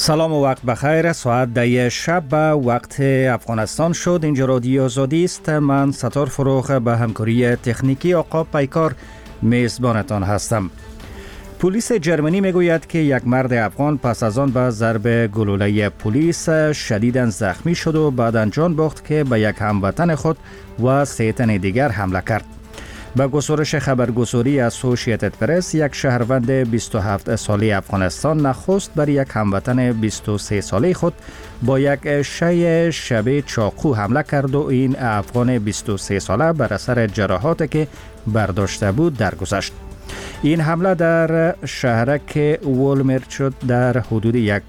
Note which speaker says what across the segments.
Speaker 1: سلام و وقت بخیر. ساعت 10 شب به وقت افغانستان شد. اینجا رادیو آزادی است. من ستار فروغ به همکاری تکنیکی آقا پیکار میزبانتان هستم. پلیس جرمنی میگوید که یک مرد افغان پس از آن به ضرب گلوله پلیس شدیداً زخمی شد و بعداً جان باخت که به یک هموطن خود و 3 تن دیگر حمله کرد. به گزارش خبرگزاری اسوسییتد پرس، یک شهروند 27 ساله افغانستان نخست بر یک هموطن 23 ساله خود با یک شی شبیه چاقو حمله کرد و این افغان 23 ساله بر اثر جراحاتی که برداشته بود درگذشت. این حمله در شهرک وولمرت شد در حدود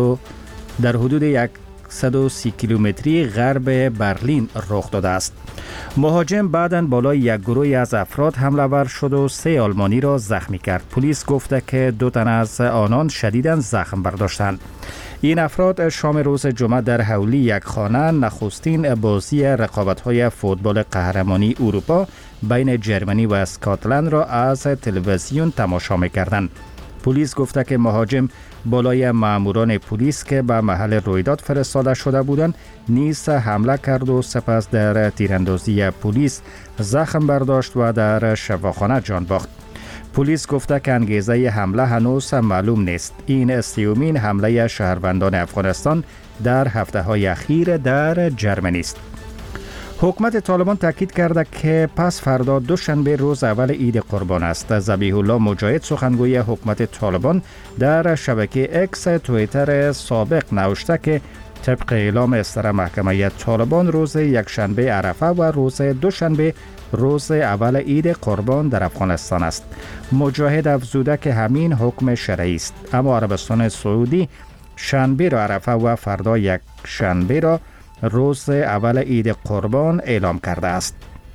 Speaker 1: 130 کیلومتری غرب برلین رخ داده است. مهاجم بعداً بالای یک گروه از افراد حمله ور شد و 3 آلمانی را زخمی کرد. پلیس گفته که 2 تن از آنان شدیداً زخم برداشتند. این افراد شام روز جمعه در حولی یک خانه نخستین بازی رقابت‌های فوتبال قهرمانی اروپا بین جرمنی و اسکاتلند را از تلویزیون تماشا می‌کردند. پلیس گفته که مهاجم بالای ماموران پلیس که به محل رویداد فرستاده شده بودند نیز حمله کرد و سپس در تیراندازی پلیس زخم برداشت و در شفاخانه جان باخت. پلیس گفته که انگیزه حمله هنوز معلوم نیست. این 30مین حمله شهروندان افغانستان در هفته‌های اخیر در جرمنی است. حکومت طالبان تاکید کرده که پس فردا دوشنبه روز اول عید قربان است. ذبیح الله مجاهد سخنگوی حکومت طالبان در شبکه اکس توییتر سابق نوشته که طبق اعلام اصدار محکمه طالبان روز یکشنبه عرفه و روز دوشنبه روز اول عید قربان در افغانستان است. مجاهد افزوده که همین حکم شرعی است، اما عربستان سعودی شنبه را عرفه و فردا یک شنبه را روز اول عید قربان اعلام کرده است.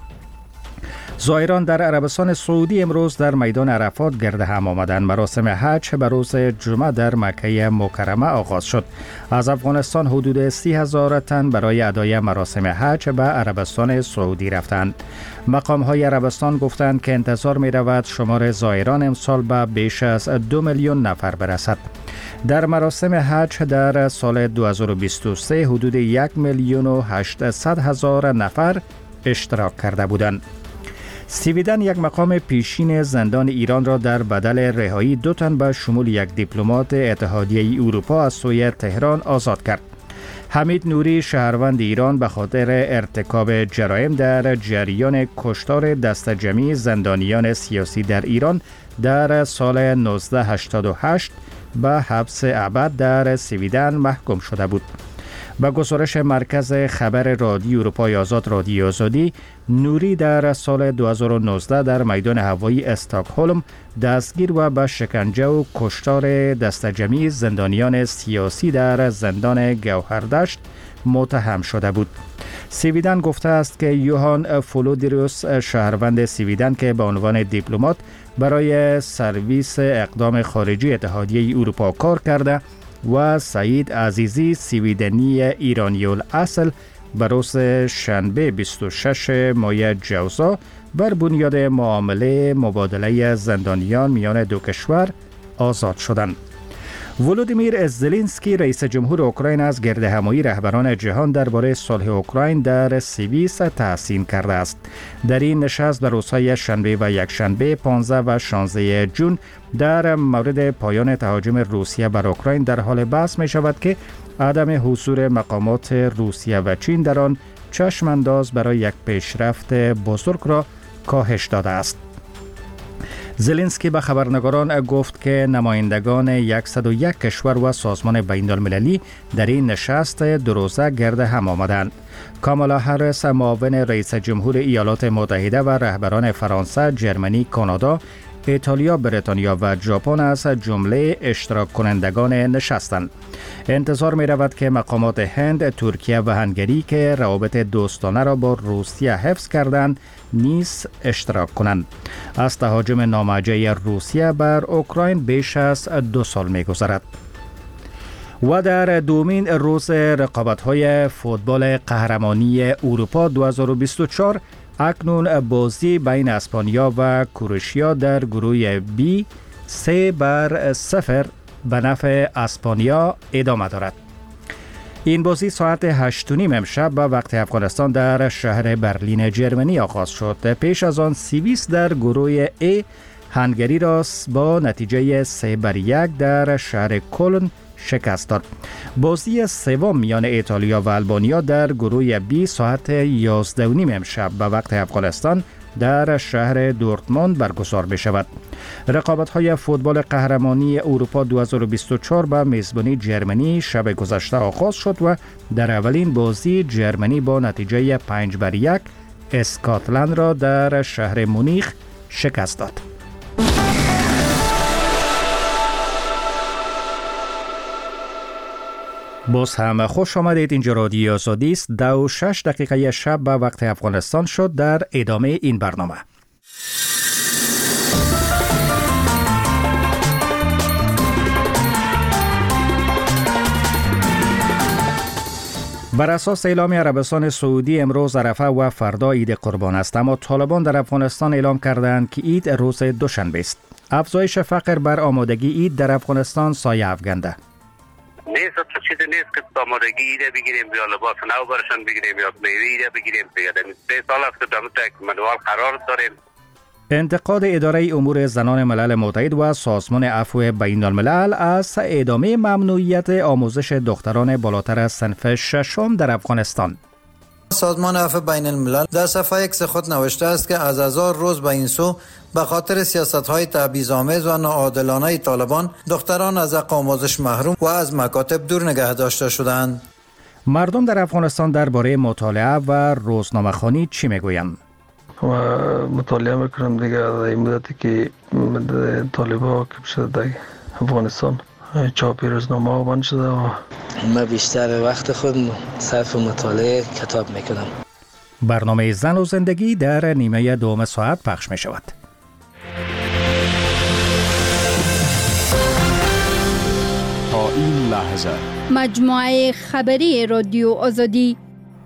Speaker 1: زائران در عربستان سعودی امروز در میدان عرفات گرد هم آمدند. مراسم حج به روز جمعه در مکه مکرمه آغاز شد. از افغانستان حدود 30,000 تن برای ادای مراسم حج به عربستان سعودی رفتند. مقام‌های عربستان گفتند که انتظار می‌رود شمار زائران امسال به بیش از 2 میلیون نفر برسد. در مراسم حج در سال 2023 حدود 1,800,000 نفر اشتراک کرده بودند. سویدن یک مقام پیشین زندان ایران را در بدل رهایی 2 تن به شمول یک دیپلمات اتحادیه اروپا از سوی تهران آزاد کرد. حمید نوری شهروند ایران به خاطر ارتکاب جرایم در جریان کشتار دسته جمعی زندانیان سیاسی در ایران در سال 1988 به حبس ابد در سویدن محکوم شده بود. با گزارش مرکز خبر رادیو اروپای آزاد رادیو آزادی، نوری در سال 2019 در میدان هوایی استکهلم دستگیر و به شکنجه و کشتار دسته جمعی زندانیان سیاسی در زندان گوهردشت متهم شده بود. سویدن گفته است که یوهان فولودیروس شهروند سویدن که به عنوان دیپلمات برای سرویس اقدام خارجی اتحادیه اروپا کار کرده و سعید عزیزی سویدنی ایرانی الاصل به روز شنبه 26 ماه جوزا بر بنیاد معامله مبادله زندانیان میان دو کشور آزاد شدند. ولودیمیر زلنسکی رئیس جمهور اوکراین از گردهمایی رهبران جهان درباره صلح اوکراین در سوئیس تحسین کرده است. در این نشست در روزهای شنبه و یکشنبه 15 و 16 جون در مورد پایان تهاجم روسیه بر اوکراین در حال بحث می شود که عدم حضور مقامات روسیه و چین در آن چشم انداز برای یک پیشرفت بزرگ را کاهش داده است. زلنسکی به خبرنگاران گفت که نمایندگان 101 کشور و سازمان بین المللی در این نشست 2 روزه گرد هم آمدند. کامالا هریس معاون رئیس جمهور ایالات متحده و رهبران فرانسه، جرمنی، کانادا، ایتالیا، بریتانیا و ژاپن از جمله اشتراک کنندگان نشستند. انتظار می رود که مقامات هند، ترکیه و هنگری که روابط دوستانه را با روسیه حفظ کردند نیز اشتراک کنند. از تهاجم نامعجزه روسیه بر اوکراین بیش از 2 سال می گذرد. و در دومین روز رقابت‌های فوتبال قهرمانی اروپا 2024 اکنون بازی بین اسپانیا و کروشیا در گروه بی 3-0 به نفع اسپانیا ادامه دارد. این بازی ساعت 8:30 امشب به وقت افغانستان در شهر برلین جرمنی آغاز شد. پیش از آن سوئیس در گروه A هنگری را با نتیجه 3-1 در شهر کلن شکست داد. بازی سوم میان ایتالیا و آلبانیا در گروه B ساعت 11:30 امشب به وقت افغانستان در شهر دورتموند برگزار می شود. رقابت‌های فوتبال قهرمانی اروپا 2024 به میزبانی جرمنی شب گذشته آغاز شد و در اولین بازی جرمنی با نتیجه 5-1 اسکاتلند را در شهر مونیخ شکست داد. باز هم خوش آمدید. اینجا رادیو آزادی است. 2:06 شب به وقت افغانستان شد. در ادامه این برنامه بر اساس اعلام عربستان سعودی امروز عرفه و فردا عید قربان است، اما طالبان در افغانستان اعلام کردند که عید روز دوشنبه است. افزایش فقر بر آمادگی عید در افغانستان سایه افکنده.
Speaker 2: نیست تو چیزی نیست که آمادگی ایده بگیریم یا لباس نو برشان بگیریم یا میوه ایده بگیریم. 3 سال است که در تک منوال قرار داریم. انتقاد
Speaker 1: اداره امور زنان ملل متحد و سازمان عفو بین الملل از ادامه ممنوعیت آموزش دختران بالاتر از صنف ششم در افغانستان.
Speaker 3: سازمان عفو بین الملل در صفحه ایکس خود نوشته است که از 1000 روز به این سو به خاطر سیاست‌های تبعیض‌آمیز و ناعادلانه طالبان دختران از حق آموزش محروم و از مکاتب دور نگه داشته شدند.
Speaker 1: مردم در افغانستان درباره مطالعه و روزنامه‌خوانی چی میگویند؟
Speaker 4: و مطالعه میکنم دیگه در این مدتی که طالبان که شده در افغانستان چاپی روزنامه ها بند شده و
Speaker 5: من بیشتر وقت خود صرف مطالعه کتاب میکنم.
Speaker 1: برنامه زن و زندگی در نیمه دوم ساعت پخش می شود.
Speaker 6: تا این لحظه
Speaker 7: مجموعه خبری رادیو آزادی.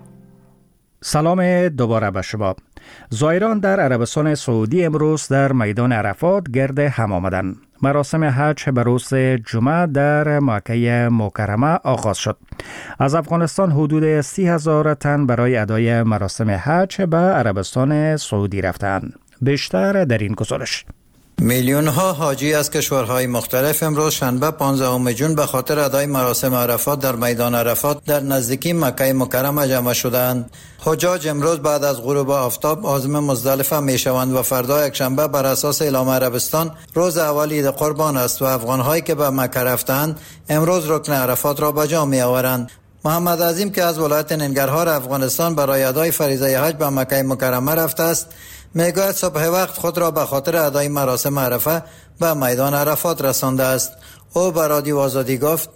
Speaker 1: سلام دوباره به شما. زائران در عربستان سعودی امروز در میدان عرفات گرد هم آمدند. مراسم حج به روز جمعه در مکه مکرمه آغاز شد. از افغانستان حدود 30,000 تن برای ادای مراسم حج به عربستان سعودی رفتند. بیشتر در این گزارش.
Speaker 3: میلیون ها حاجی از کشورهای مختلف امروز شنبه 15 جون به خاطر ادای مراسم عرفات در میدان عرفات در نزدیکی مکه مکرمه جمع شدند. حجاج امروز بعد از غروب آفتاب عازم مزدلفه می شوند و فردا یکشنبه بر اساس اعلام عربستان روز اول عید قربان است و افغان‌هایی که به مکه رفتند امروز رکن عرفات را به جا می آورند. محمد عظیم که از ولایت ننگرهار افغانستان برای ادای فریضه حج به مکه مکرمه رفته است، میگوید صبح وقت خود را به خاطر ادای مراسم عرفه به میدان عرفات رسانده است. او به رادیو آزادی گفت: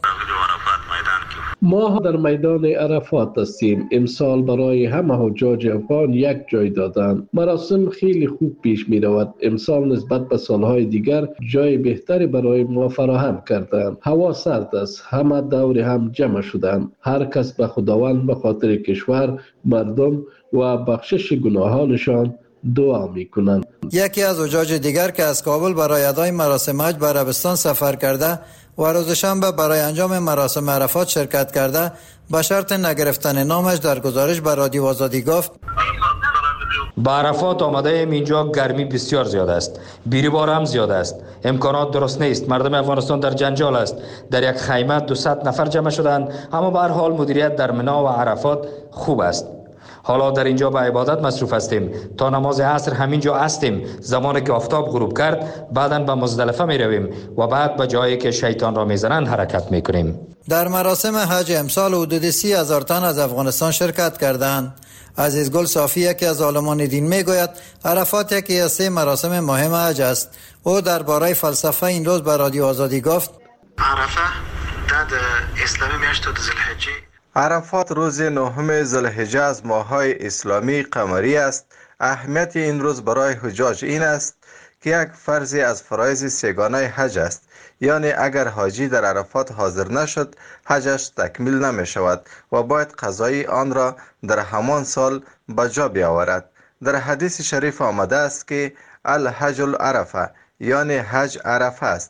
Speaker 8: ما در میدان عرفات هستیم. امسال برای همه حجاج افغان یک جای دادند. مراسم خیلی خوب پیش می رود. امسال نسبت به سالهای دیگر جای بهتری برای ما فراهم کردند. هوا سرد است. همه دور هم جمع شدند. هر کس به خداوند به خاطر کشور، مردم و بخشش گناهانشان دعا میکنند.
Speaker 3: یکی از حجاج دیگر که از کابل برای ادای مراسم حج به عربستان سفر کرده و روز شنبه برای انجام مراسم عرفات شرکت کرده به شرط نگرفتن نامش در گزارش به رادیو آزادی گفت:
Speaker 9: به عرفات آمده ایم. اینجا گرمی بسیار زیاد است، بیروبار هم زیاد است، امکانات درست نیست. مردم افغانستان در جنجال است. در یک خیمه 200 نفر جمع شدند، اما به هر حال مدیریت در منا و عرفات خوب است. حالا در اینجا به عبادت مصروف هستیم. تا نماز عصر همینجا هستیم. زمانی که آفتاب غروب کرد بعداً به مزدلفه می رویم و بعد به جایی که شیطان را میزنند حرکت می کنیم.
Speaker 3: در مراسم حج امسال حدود 30,000 تن از افغانستان شرکت کردند. عزیزگل صافی یکی از عالمان دین میگوید عرفات یکی از 3 مراسم مهم حج است. او درباره فلسفه این روز به رادیو آزادی گفت:
Speaker 10: عرفه در اسلامی میاشت ذوالحجه.
Speaker 11: عرفات روز 9 ذوالحجه از ماه‌های اسلامی قمری است. اهمیت این روز برای حجاج این است که یک فرضی از فرایض سگانه حج است، یعنی اگر حاجی در عرفات حاضر نشد حجش تکمیل نمی شود و باید قضای آن را در همان سال به جا بیاورد. در حدیث شریف آمده است که الحج العرفه، یعنی حج عرفه است.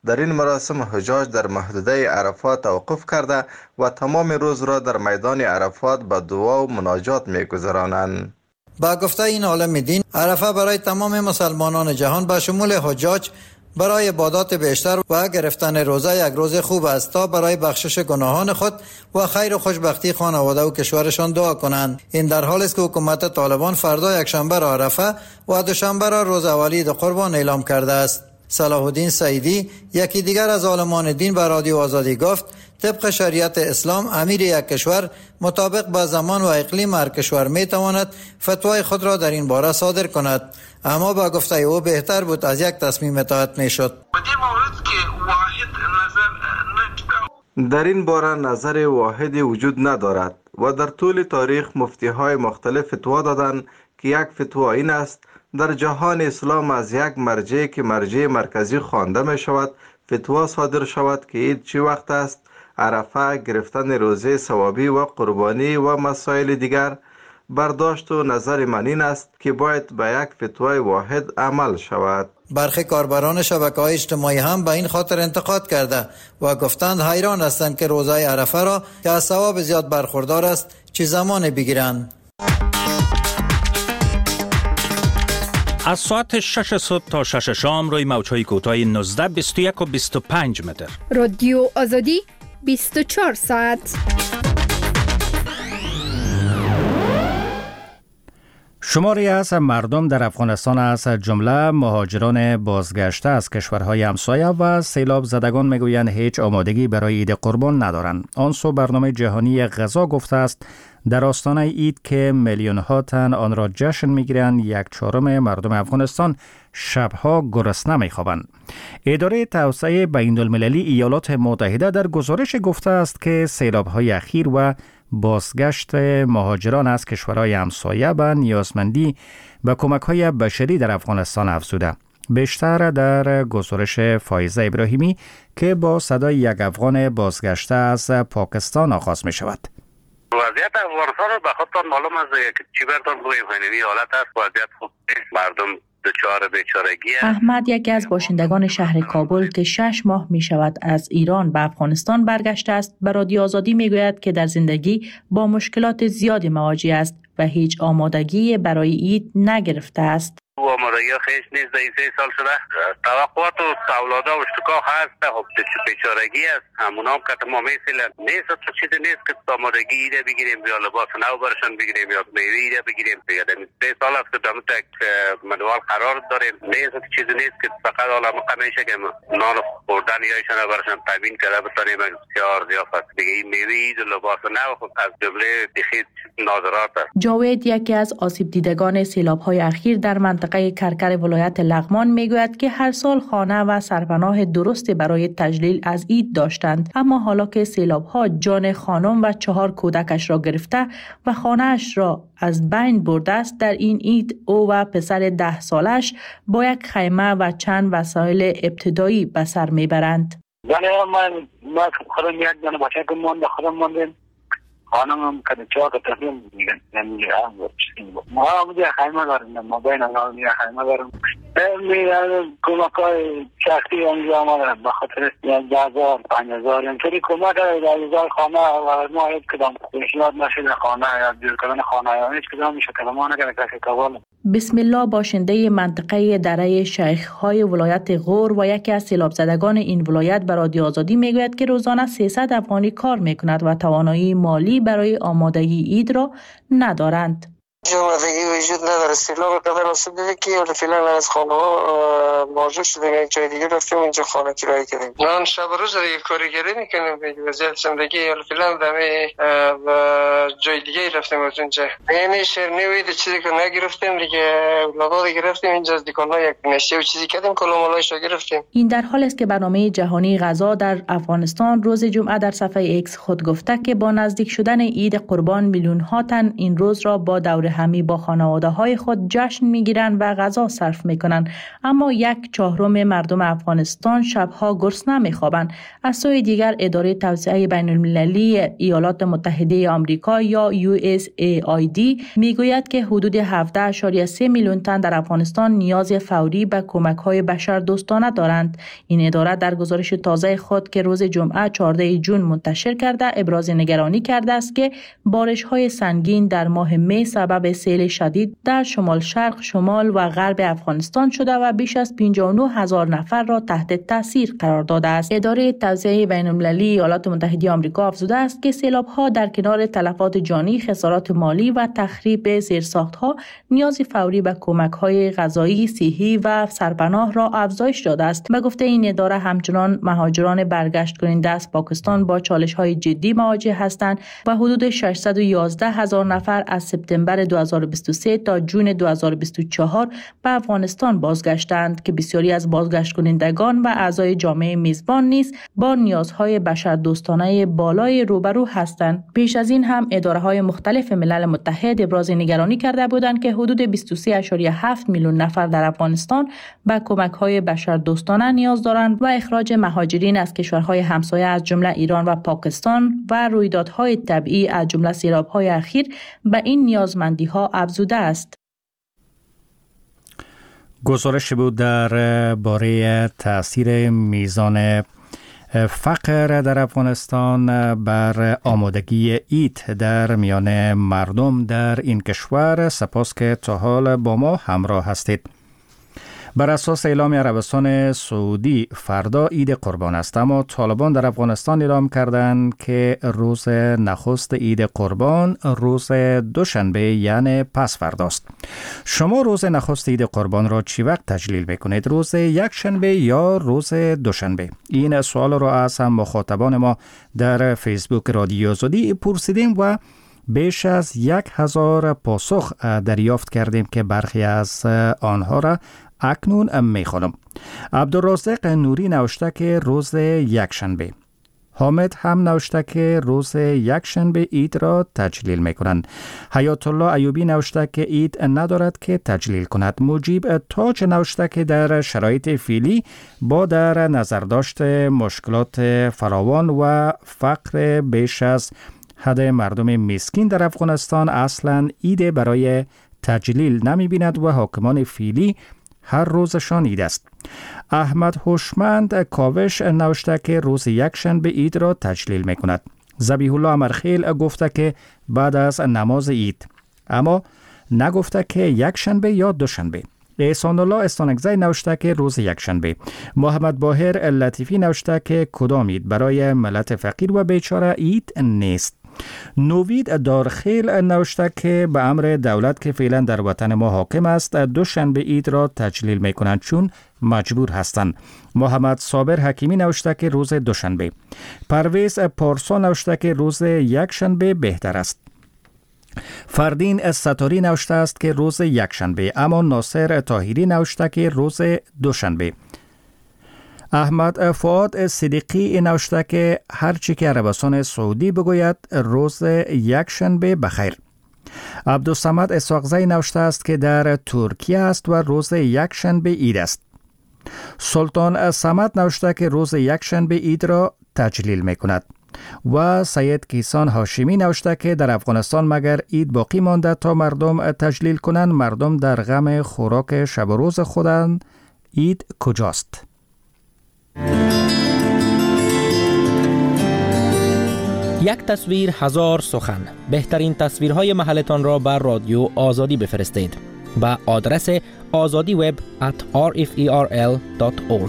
Speaker 11: در این مراسم حجاج در محدوده عرفات توقف کرده و تمام روز را در میدان عرفات به دعا و مناجات می‌گذرانند.
Speaker 3: با گفته این عالم دین، عرفه برای تمام مسلمانان جهان به شمول حجاج برای عبادات بیشتر و گرفتن روزه یک روز خوب است تا برای بخشش گناهان خود و خیر و خوشبختی خانواده و کشورشان دعا کنند. این در حالی است که حکومت طالبان فردا یکشنبه را عرفه و دوشنبه را روز اولی عید قربان اعلام کرده است. صلاح الدین سعیدی، یکی دیگر از عالمان دین، به رادیو آزادی گفت طبق شریعت اسلام امیر یک کشور مطابق با زمان و اقلیم هر کشور می تواند فتوای خود را در این باره صادر کند، اما با گفته او بهتر بود از یک تصمیم اطاعت می شد.
Speaker 11: در این باره نظر واحدی وجود ندارد و در طول تاریخ مفتی های مختلف فتوا دادند که یک فتوا این است در جهان اسلام از یک مرجع که مرجع مرکزی خوانده می شود فتوا صادر شود که عید چی وقت است، عرفه، گرفتن روزه ثوابی و قربانی و مسائل دیگر. برداشت و نظر من این است که باید به یک فتوای واحد عمل شود.
Speaker 3: برخی کاربران شبکه‌های اجتماعی هم به این خاطر انتقاد کرده و گفتند حیران هستند که روزه عرفه را که از ثواب زیاد برخوردار است چه زمان بگیرند.
Speaker 1: از ساعت 6 صبح تا 6 شام روی موج‌های کوتاه 19، 21 و 25 متر.
Speaker 7: رادیو آزادی 24 ساعت.
Speaker 1: شماری از مردم در افغانستان از جمله مهاجران بازگشته از کشورهای همسایه و سیلاب زدگان میگویند هیچ آمادگی برای عید قربان ندارند. آن سو برنامه جهانی غذا گفته است در آستانه عید که میلیون ها تن آن را جشن میگیرند، 1/4 مردم افغانستان شبها گرسنه میخوابند. اداره توسعه بین‌المللی ایالات متحده در گزارش گفته است که سیلاب‌های اخیر و بازگشت مهاجران از کشورهای همسایه به نیازمندی به کمک‌های بشری در افغانستان افزوده. بیشتر در گزارش فایزه ابراهیمی که با صدای یک افغان بازگشته از پاکستان آغاز می شود.
Speaker 2: وضعیت افغانستان رو به خودتان معلوم است که چی برتان بگویم، خیلی حالت است، وضعیت خوب نیست، مردم دچار بیچارگی است.
Speaker 12: احمد یکی از باشندگان شهر کابل که 6 ماه می شود از ایران به افغانستان برگشته است به رادیو آزادی می گوید که در زندگی با مشکلات زیادی مواجه است و هیچ آمادگی برای عید نگرفته است.
Speaker 2: آمادگی خیش نیست، در 3 سال شده توقعات و تولاده و اشتکاک هست، خب بیچارگی است، همون هم که ما میسیلن نیست، تو چیزی نیست که آمادگی ایره بگیریم یا لباس نو برشان بگیریم یا میوه ایره بگیریم. دیگه 3 سال است که دم تک منوال قرار داریم، نیست چیزی نیست که فقط حالا میشه که نان خوردن یایشان برشان تامین کرده بتونیم بسیار ضیافت. دیگه این میوه و لباس نو خب از جمله دیخید ناظرات است.
Speaker 12: جاوید یکی از آسیب دیدگان سیلاب‌های اخیر در منطقه کرکر ولایت لغمان میگوید که هر سال خانه و سرپناه درستی برای تجلیل از عید داشتند، اما حالا که سیلاب‌ها جان خانم و 4 کودکش را گرفته و خانه‌اش را از بین برده است، در این عید او و پسر 10 سالش با یک خیمه و چند وسایل ابتدایی به سر میبرند.
Speaker 13: من خودم یک دانه بچه که خودم ماندیم، خانم که 4 تا تفیم میگن، یعنی ما هم خیمه داریم، ما بین هم خیمه داریم. کمک‌های شخصی انجام دارم به خاطر 10,000 5,000 اینطوری کمک در خانه و ما هیچ کدام پیشنهاد نشده خانه یا دور کردن خانه یا هیچ کدام میشه که ما نکنه کسی کابل.
Speaker 12: بسم الله باشنده منطقه دره شیخ‌های ولایت غور و یکی از سیلاب زدگان این ولایت به رادیو آزادی میگوید که روزانه 300 افغانی کار میکند و توانایی مالی برای آمادگی عید را ندارند.
Speaker 14: آمادگی وجود نداره. سیلاب قبل آسیب دیده که فعلا از خانه ها مواجه شدیم، یک جای دیگه رفتیم اینجا خانه کرایه کردیم. نه شب روز دیگه کارگری میکنیم، وضعیت زندگی فعلا دمه و جای دیگه رفتیم از اونجا. یعنی شیرنی و چیزی که نگرفتیم دیگه، اولاد گرفتیم اینجا از دکان‌ها یک نشته و چیزی کردیم کلامالایش رو گرفتیم.
Speaker 12: این در حالی است که برنامه جهانی غذا در افغانستان روز جمعه در صفحه ایکس خود گفته که با نزدیک شدن عید قربان میلیون ها تن این روز را با دور همه با خانواده های خود جشن میگیرند و غذا صرف میکنند، اما 1/4 مردم افغانستان شبها گرسنه میخوابند. از سوی دیگر اداره توسعه بین المللی ایالات متحده آمریکا یا USAID میگوید که حدود 17.3 میلیون تن در افغانستان نیاز فوری به کمک‌های بشردوستانه دارند. این اداره در گزارش تازه خود که روز جمعه 14 جون منتشر کرده ابراز نگرانی کرده است که بارش‌های سنگین در ماه می سبب سیل شدید در شمال شرق، شمال و غرب افغانستان شده و بیش از 59,000 نفر را تحت تاثیر قرار داده است. اداره توسعه بین المللی ایالات متحده آمریکا افزوده است که سیلاب‌ها در کنار تلفات جانی، خسارات مالی و تخریب زیرساخت‌ها نیاز فوری به کمک‌های غذایی، صحی و سرپناه را افزایش داده است. به گفته این اداره همچنان مهاجران برگشت کننده از پاکستان با چالش‌های جدی مواجه هستند و حدود 611,000 نفر از سپتامبر 2023 تا جون 2024 به افغانستان بازگشتند که بسیاری از بازگشت کنندگان و اعضای جامعه میزبان نیز با نیازهای بشردوستانه بالای روبرو هستند. پیش از این هم اداره‌های مختلف ملل متحد ابراز نگرانی کرده بودند که حدود 23.7 میلیون نفر در افغانستان به کمک‌های بشردوستانه نیاز دارند و اخراج مهاجرین از کشورهای همسایه از جمله ایران و پاکستان و رویدادهای طبیعی از جمله سیلاب‌های اخیر به این نیازمندی‌ها افزوده است.
Speaker 1: گزارش بود در باره تأثیر میزان فقر در افغانستان بر آمادگی عید در میان مردم در این کشور. سپاس که تا حال با ما همراه هستید. بر اساس اعلام عربستان سعودی فردا عید قربان است، اما طالبان در افغانستان اعلام کردند که روز نخست عید قربان روز دوشنبه یعنی پس فرداست. شما روز نخست عید قربان را چی وقت تجلیل میکنید؟ روز یکشنبه یا روز دوشنبه؟ این سوال را از هم مخاطبان ما در فیسبوک رادیو آزادی پرسیدیم و بیش از 1000 پاسخ دریافت کردیم که برخی از آنها را اکنون میخوانم. عبدالرازق نوری نوشته که روز یکشنبه. حامد هم نوشته که روز یکشنبه عید را تجلیل میکنند. حیات الله ایوبی نوشته که عید ندارد که تجلیل کند. مجیب تاج نوشته که در شرایط فعلی با در نظر داشت مشکلات فراوان و فقر بیش از حد مردم مسکین در افغانستان اصلا عید برای تجلیل نمی بیند و حاکمان فعلی هر روزشان عید است. احمد هوشمند کاوش نوشته که روز یکشنبه عید را تجلیل می کند. ذبیح الله امرخیل گفته که بعد از نماز عید، اما نگفته که یکشنبه یا دوشنبه. احسان الله استانکزی نوشته که روز یکشنبه. محمد باهر لطیفی نوشته که کدام عید؟ برای ملت فقیر و بیچاره عید نیست. نوید دارخیل نوشته که به امر دولت که فعلا در وطن ما حاکم است دوشنبه عید را تجلیل می کنند چون مجبور هستند. محمد صابر حکیمی نوشته که روز دوشنبه. پرویز پارسا نوشته که روز یکشنبه بهتر است. فردین ستاری نوشته است که روز یکشنبه، اما ناصر طاهری نوشته که روز دوشنبه. احمد فؤاد صدیقی نوشته که هرچی که عربستان سعودی بگوید روز یکشنبه بخیر. عبدالصمد اسحاقزی نوشته است که در ترکیه است و روز یکشنبه عید است. سلطان صمد نوشته که روز یکشنبه عید را تجلیل می کند. و سید کیسان هاشمی نوشته که در افغانستان مگر عید باقی مانده تا مردم تجلیل کنند؟ مردم در غم خوراک شب و روز خودند، عید کجاست؟
Speaker 15: یک تصویر هزار سخن. بهترین تصویرهای محلتان را بر رادیو آزادی بفرستید به آدرس azadiweb@rferl.org.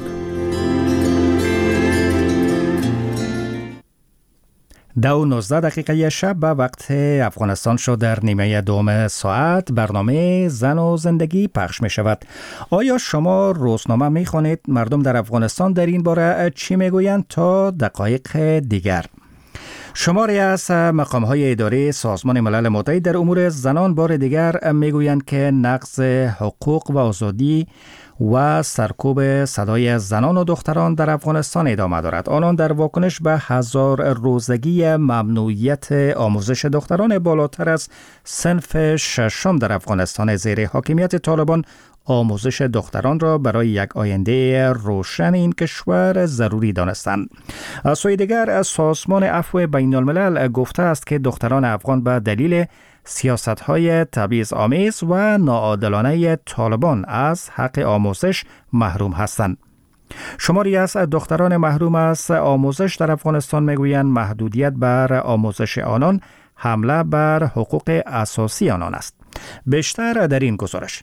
Speaker 1: 2:19 شب به وقت افغانستان شد. در نیمه دوم ساعت برنامه زن و زندگی پخش می شود. آیا شما روزنامه می خوانید؟ مردم در افغانستان در این باره چی می گویند؟ تا دقایق دیگر شماری از مقام‌های اداری سازمان ملل متحد در امور زنان بار دیگر می‌گویند که نقض حقوق و آزادی و سرکوب صدای زنان و دختران در افغانستان ادامه دارد. آنان در واکنش به 1000 روزگی ممنوعیت آموزش دختران بالاتر از صنف ششم در افغانستان زیر حاکمیت طالبان آموزش دختران را برای یک آینده روشن این کشور ضروری دانستند. از سوی دیگر سازمان عفو بین الملل گفته است که دختران افغان به دلیل سیاست‌های تبعیض‌آمیز و ناعادلانه طالبان از حق آموزش محروم هستند. شماری از دختران محروم از آموزش در افغانستان میگویند محدودیت بر آموزش آنان حمله بر حقوق اساسی آنان است. بیشتر در این گزارش.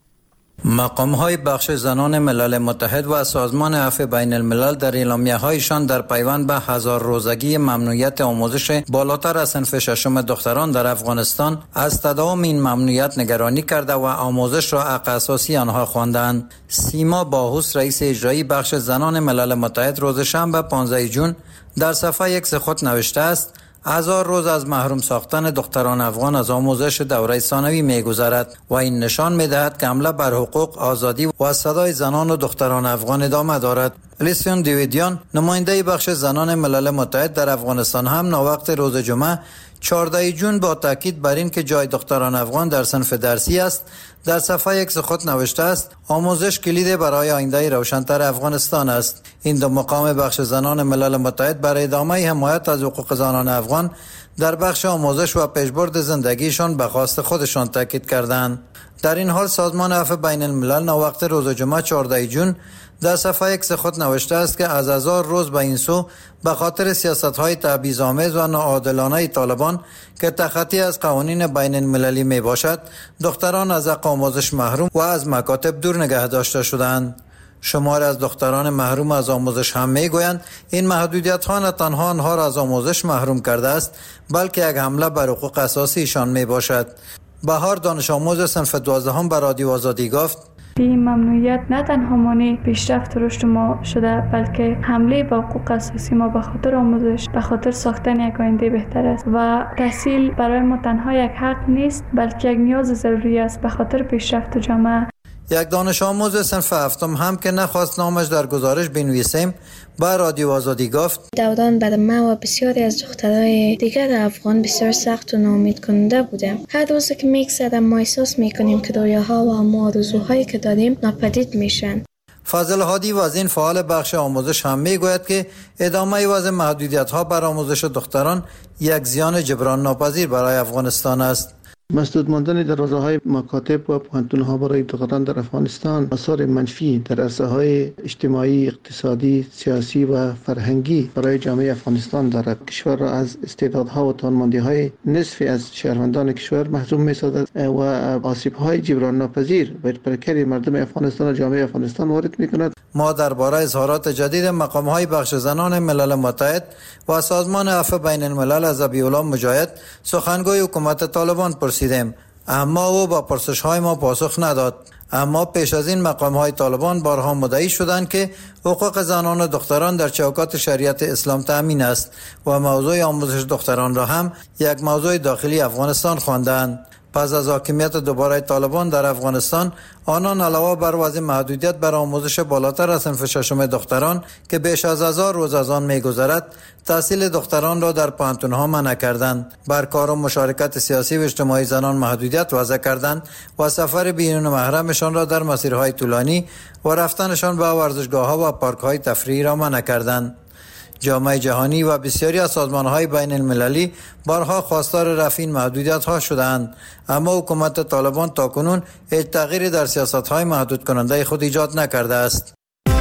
Speaker 3: مقام‌های بخش زنان ملل متحد و سازمان عفو بین الملل در اعلامیه‌هایشان در پیوند به 1000 روزگی ممنوعیت آموزش بالاتر از صنف ششم دختران در افغانستان از تداوم این ممنوعیت نگرانی کرده و آموزش را حق اساسی آنها خواندند. سیما باهوس رئیس اجرایی بخش زنان ملل متحد روز شنبه 15 جون در صفحه X خود نوشته است: 1000 روز از محروم ساختن دختران افغان از آموزش دوره ثانوی می‌گذرد و این نشان می‌دهد که حمله بر حقوق، آزادی و صدای زنان و دختران افغان ادامه دارد. لیسیون دیویدیان، نماینده بخش زنان ملل متحد در افغانستان هم ناوقت روز جمعه 14 جون با تاکید بر این که جای دختران افغان در صنف درسی است، در صفحه X خود نوشته است: آموزش کلید برای آینده روشن‌تر افغانستان است. این دو مقام بخش زنان ملل متحد برای ادامه حمایت از حقوق زنان افغان در بخش آموزش و پیشبرد زندگیشان به خواست خودشان تاکید کردند. در این حال سازمان عفو بین الملل ناوقت روز جمعه 14 جون در صفحه X خود نوشته است که از 1000 روز به این سو به خاطر سیاست‌های تبعیض‌آمیز و ناعادلانه طالبان که تخطی از قوانین بین المللی می باشد، دختران از حق آموزش محروم و از مکاتب دور نگه داشته شدند. شماری از دختران محروم از آموزش هم میگویند این محدودیت‌ها نه تنها آنها را از آموزش محروم کرده است، بلکه یک حمله بر حقوق اساسیشان می باشد. بهار دانش آموز صنف 12 به رادیو آزادی گفت:
Speaker 16: این ممنوعیت نه تنها مانع پیشرفت رشد ما شده، بلکه حمله به حقوق اساسی ما به خاطر آموزش، به خاطر ساختن یک آینده بهتر است و تحصیل برای ما تنها یک حق نیست، بلکه یک نیاز ضروری است به خاطر پیشرفت جامعه.
Speaker 3: یک دانش آموز صنف 7 هم که نخواست نامش در گزارش بنویسیم با رادیو آزادی گفت:
Speaker 17: دوران بر ما و بسیاری از دخترای دیگر افغان بسیار سخت و ناامید کننده بوده. هر روز که میگذره ما احساس میکنیم که رویاها و آرزوهایی که داریم ناپدید میشن.
Speaker 3: فاضل هادی وزین فعال بخش آموزش هم میگوید که ادامه وضع محدودیت‌ها بر آموزش دختران یک زیان جبران ناپذیر برای افغانستان است.
Speaker 18: مسدود ماندن دروازه‌های مکاتب و پوهنتون‌ها برای دختران در افغانستان آثار منفی در عرصه‌های اجتماعی، اقتصادی، سیاسی و فرهنگی برای جامعه افغانستان دارد. کشور را از استعدادها و توانمندی‌های نصف از شهروندان کشور محروم می‌سازد و آسیب‌های جبران ناپذیر بر پیکر مردم افغانستان و جامعه افغانستان وارد می‌کند.
Speaker 3: ما درباره اظهارات جدید مقام‌های بخش زنان ملل متحد و سازمان عفو بین الملل از ابی‌الله مجاهد، سخنگوی حکومت طالبان پرسیدیم، اما او با پرسش‌های ما پاسخ نداد. اما پیش از این مقام‌های طالبان بارها مدعی شدند که حقوق زنان و دختران در چوکات شریعت اسلام تأمین است و موضوع آموزش دختران را هم یک موضوع داخلی افغانستان خواندند. پس از حاکمیت دوباره طالبان در افغانستان، آنان علاوه بر وضع محدودیت بر آموزش بالاتر از صنف ششم دختران که بیش از 1000 روز از آن می‌گذرد، تحصیل دختران را در پوهنتون‌ها منع کردند، بر کار و مشارکت سیاسی و اجتماعی زنان محدودیت وضع کردند و سفر بیرون محرمشان را در مسیرهای طولانی و رفتنشان به ورزشگاه‌ها و پارک‌های تفریحی را منع کردند. جامعه جهانی و بسیاری از سازمان‌های بین المللی بارها خواستار رفع این محدودیت‌ها شدند، اما حکومت طالبان تاکنون هیچ تغییری در سیاست‌های محدود کننده خود ایجاد نکرده است.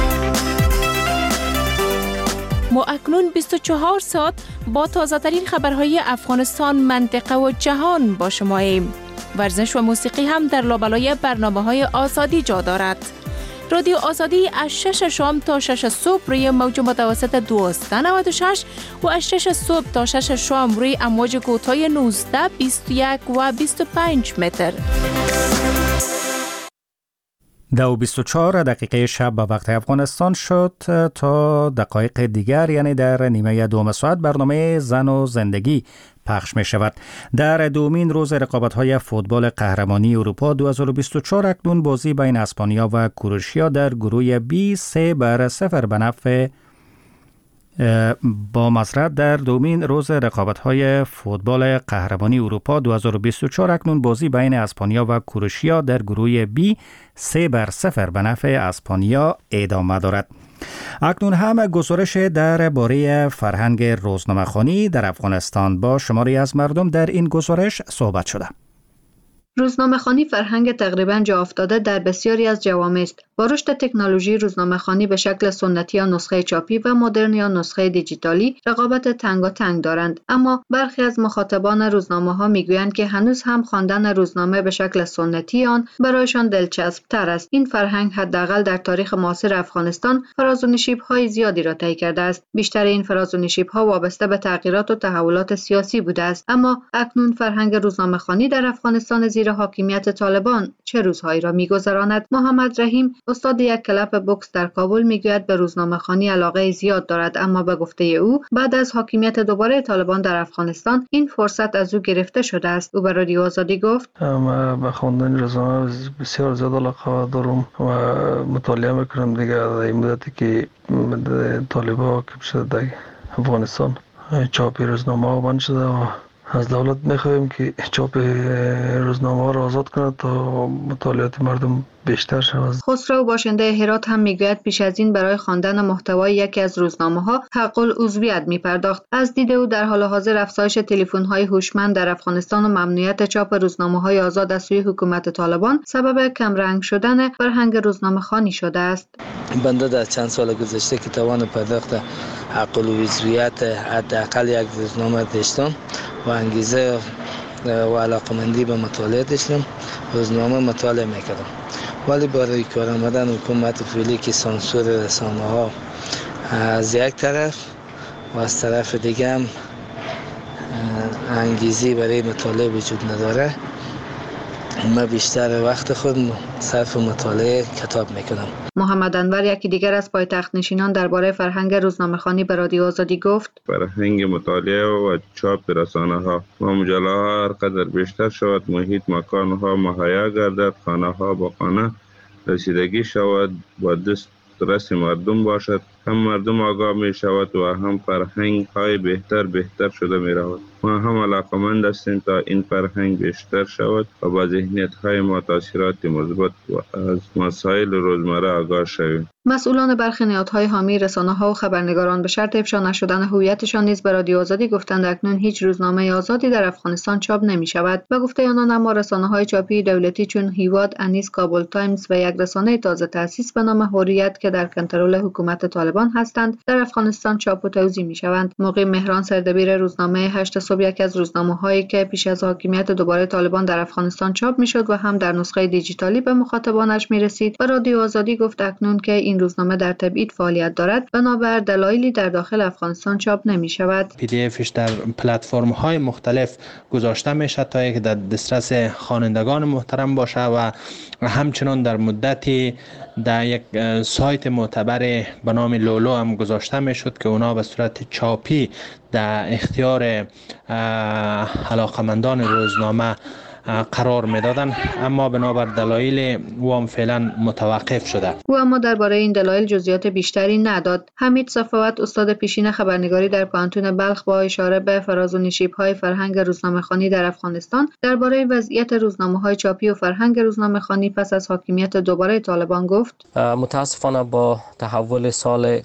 Speaker 19: ما اکنون 24 ساعت با تازه‌ترین خبرهای افغانستان، منطقه و جهان با شماییم. ورزش و موسیقی هم در لابلای برنامه‌های آزادی جا دارد. رادیو آزادی از 6 شام تا 6 صبح روی موج متوسط 1296 و از 6 صبح تا 6 شام روی امواج کوتاه 19، 21 و 25 متر.
Speaker 1: 2:24 دقیقه شب به وقت افغانستان شد. تا دقایق دیگر یعنی در نیمه دوم ساعت برنامه زن و زندگی پخش می شود. در دومین روز رقابت‌های فوتبال قهرمانی اروپا 2024 اکنون بازی بین اسپانیا و کروشیا در گروه B 3-0 به نفع با مسرت در دومین روز رقابت‌های فوتبال قهرمانی اروپا 2024 اکنون بازی بین اسپانیا و کروشیا در گروه B 3-0 به نفع اسپانیا ادامه دارد. اکنون هم گزارش درباره فرهنگ روزنامه‌خوانی در افغانستان با شماری از مردم در این گزارش صحبت شده.
Speaker 20: روزنامه‌خوانی فرهنگ تقریباً جا افتاده در بسیاری از جوامع است. با رشد تکنولوژی روزنامه‌خوانی به شکل سنتی یا نسخه چاپی و مدرن یا نسخه دیجیتالی رقابت تنگاتنگ دارند، اما برخی از مخاطبان روزنامه‌ها میگویند که هنوز هم خواندن روزنامه به شکل سنتی آن برایشان دلچسب‌تر است. این فرهنگ حداقل در تاریخ معاصر افغانستان فراز و نشیب‌های زیادی را طی کرده است. بیشتر این فراز و نشیب‌ها وابسته به تغییرات و تحولات سیاسی بوده است، اما اکنون فرهنگ روزنامه‌خوانی در افغانستان زیر حاکمیت طالبان چه روزهایی را می‌گذراند؟ محمد رحیم استاد یک کلب بوکس در کابل میگوید به روزنامه‌خوانی علاقه زیاد دارد، اما به گفته او بعد از حاکمیت دوباره طالبان در افغانستان این فرصت از او گرفته شده است. او به رادیو آزادی گفت:
Speaker 4: من به خواندن روزنامه بسیار زیاد علاقه دارم و مطالعه میکنم دیگه. در این مدتی که طالبان که شده در افغانستان چاپ روزنامه بند شده و از دولت میخواهیم که چاپ روزنامه را آزاد کند تا مطالعات مردم بیشتر شود.
Speaker 20: خسرو باشنده هرات هم میگوید پیش از این برای خواندن محتوای یکی از روزنامه‌ها حق العضویت میپرداخت. از دید او در حال حاضر افزایش تلفن‌های هوشمند در افغانستان و ممنوعیت چاپ روزنامه‌های آزاد از سوی حکومت طالبان سبب کمرنگ شدن فرهنگ روزنامه‌خوانی شده است.
Speaker 5: بنده در چند سال گذشته که توان پرداخت حق العضویت حداقل یک روزنامه داشتم و انگیزه و علاقمندی به مطالعه داشتم، روزنامه مطالعه میکردم. ولی برای کار آمدن حکومت فعلی که سانسور رسانه‌ها از یک طرف و از طرف دیگه هم انگیزی برای مطالعه وجود نداره، من بیشتر وقت خود صرف مطالعه کتاب میکنم.
Speaker 20: محمد انور یکی دیگر از پایتخت نشینان درباره فرهنگ روزنامه‌خوانی به رادیو آزادی گفت:
Speaker 21: فرهنگ مطالعه و چاپ رسانه‌ها و مجله‌ها هر قدر بیشتر شود، محیط مکان‌ها مهیا گردد، خانه‌ها با خانه رسیدگی شود، با دسترس مردم باشد، هم مردم آگاه می شود و هم فرهنگ های بهتر شده می رود. ما هم علاقمند هستیم تا این فرهنگ بیشتر شود و با ذهنیت های ما تاثیرات مثبت و از مسائل روزمره آگاه شویم.
Speaker 20: مسئولان برخی نهادهای حامی رسانه‌ها و خبرنگاران به شرط افشا نشدن هویتشان نیز به رادیو آزادی گفتند اکنون هیچ روزنامه آزادی در افغانستان چاپ نمی شود. به گفته آنان اما رسانه‌های چاپی دولتی چون هیواد، انیس، کابل تایمز و یک رسانه تازه تأسیس به نام حریت که در کنترل حکومت طالبان هستند در افغانستان چاپ و توزیع می شوند. مقیم مهران سردبیر روزنامه 8 صبح یکی از روزنامه‌هایی که پیش از حاکمیت دوباره طالبان در افغانستان چاپ می‌شد و هم در نسخه دیجیتالی به مخاطبانش می‌رسید و رادیو آزادی گفت اکنون که این روزنامه در تبعید فعالیت دارد بنابر دلایلی در داخل افغانستان چاپ نمی‌شود.
Speaker 22: PDF در پلتفرم‌های مختلف گذاشته میشه تا اینکه در دسترس خوانندگان محترم باشه و همچنان در مدتی در یک سایت معتبر به نام لولو هم گذاشته میشد که اونا به صورت چاپی در اختیار علاقمندان روزنامه قرار میدادن، اما بنابر دلایل او هم فعلا متوقف شده.
Speaker 20: او اما درباره این دلایل جزئیات بیشتری نداد. حمید صفوت استاد پیشین خبرنگاری در پانتون بلخ با اشاره به فراز و نشیب‌های فرهنگ روزنامه‌خوانی در افغانستان درباره وضعیت روزنامه‌های چاپی و فرهنگ روزنامه‌خوانی پس از حاکمیت دوباره طالبان گفت:
Speaker 23: متاسفانه با تحول سال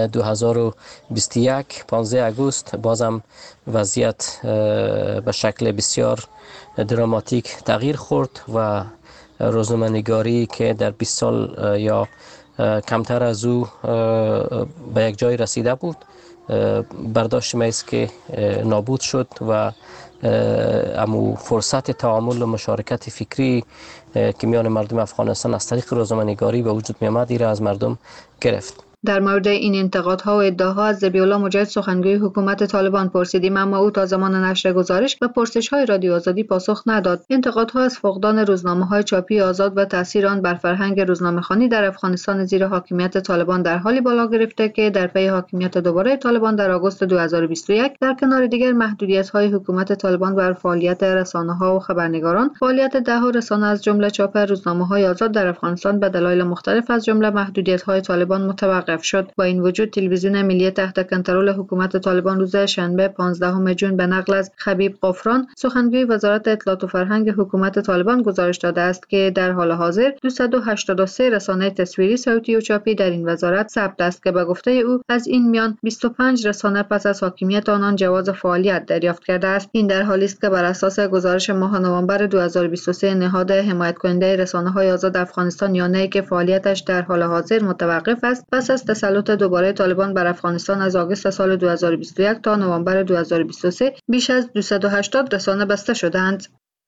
Speaker 23: 2021 15 آگوست بازم وضعیت به شکل بسیار دراماتیک تغییر خورد و روزنامه‌نگاری که در 20 سال یا کمتر از او به یک جای رسیده بود برداشت ما است که نابود شد و امو فرصت تعامل و مشارکت فکری که میان مردم افغانستان از طریق روزنامه‌نگاری به وجود می آمد را از مردم گرفت.
Speaker 20: در مورد این انتقادها و ادعاها از ذبیح‌الله مجاهد سخنگوی حکومت طالبان پرسیدیم، اما او تا زمان نشر گزارش و پرسش‌های رادیو آزادی پاسخ نداد. انتقادها از فقدان روزنامه‌های چاپی آزاد و تأثیر آن بر فرهنگ روزنامه‌خوانی در افغانستان زیر حاکمیت طالبان در حالی بالا گرفته که در پی حاکمیت دوباره طالبان در آگوست 2021 در کنار دیگر محدودیت‌های حکومت طالبان بر فعالیت رسانه‌ها و خبرنگاران، فعالیت ده‌ها رسانه از جمله چاپ روزنامه‌های آزاد در افغانستان به دلایل مختلف از جمله محدودیت‌های طالبان متوقف شد. با این وجود تلویزیون ملی تحت کنترل حکومت طالبان روز شنبه 15 جون به نقل از خبیب قفران، سخنگوی وزارت اطلاعات و فرهنگ حکومت طالبان گزارش داده است که در حال حاضر 283 رسانه تصویری، صوتی و چاپی در این وزارت ثبت است که به گفته او از این میان 25 رسانه پس از حاکمیت آنان جواز فعالیت دریافت کرده است. این در حالی است که بر اساس گزارش ماه نوامبر 2023 نهاد حمایت کننده رسانه‌های آزاد افغانستان یانه که فعالیتش در حال حاضر متوقف است، پس از تسلط دوباره طالبان بر افغانستان از آگوست سال 2021 تا نوامبر 2023 بیش از 280 رسانه بسته شدند.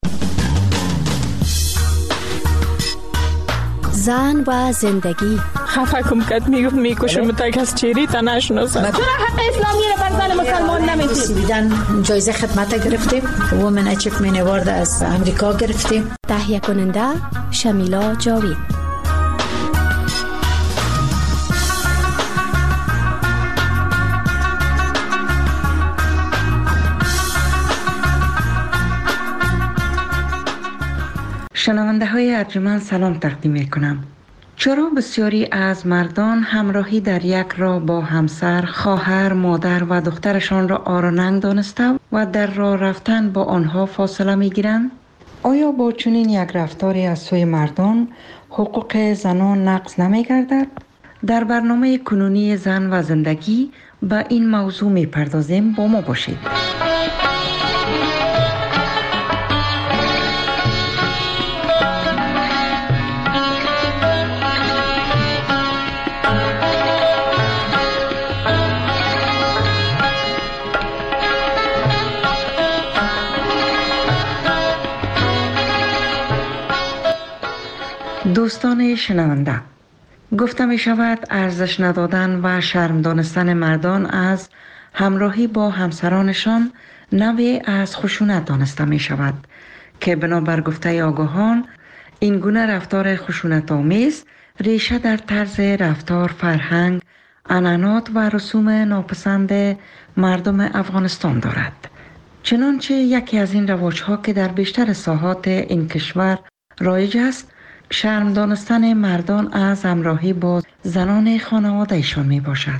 Speaker 6: زن و زندگی
Speaker 8: خفه کم کد میکشم تا کس چیری تا نشناسم. چرا حق اسلامی رو بر زن مسلمان نمیدید؟
Speaker 6: سویدن جایزه خدمت گرفتیم، وومن اچیومنت اوارد از امریکا گرفتیم. تهیه کننده شمیلا جاوید.
Speaker 9: شنونده های ارجمند سلام تقدیم می کنم. چرا بسیاری از مردان همراهی در یک راه با همسر، خواهر، مادر و دخترشان را عار و ننگ دانسته و در راه رفتن با آنها فاصله می گیرند؟ آیا با چنین یک رفتاری از سوی مردان حقوق زنان نقض نمی گردد؟ در برنامه کنونی زن و زندگی به این موضوع می پردازیم، با ما باشید. دوستان شنونده، گفته می شود ارزش ندادن و شرم دانستن مردان از همراهی با همسرانشان نوعی از خشونت دانسته می شود که بنابر گفته آگاهان این گونه رفتار خشونت آمیز ریشه در طرز رفتار، فرهنگ، عنعنات و رسوم ناپسند مردم افغانستان دارد. چنانچه یکی از این رواج‌ها که در بیشتر ساحات این کشور رایج است، شرم دانستن مردان از همراهی با زنان خانواده‌شان می باشد.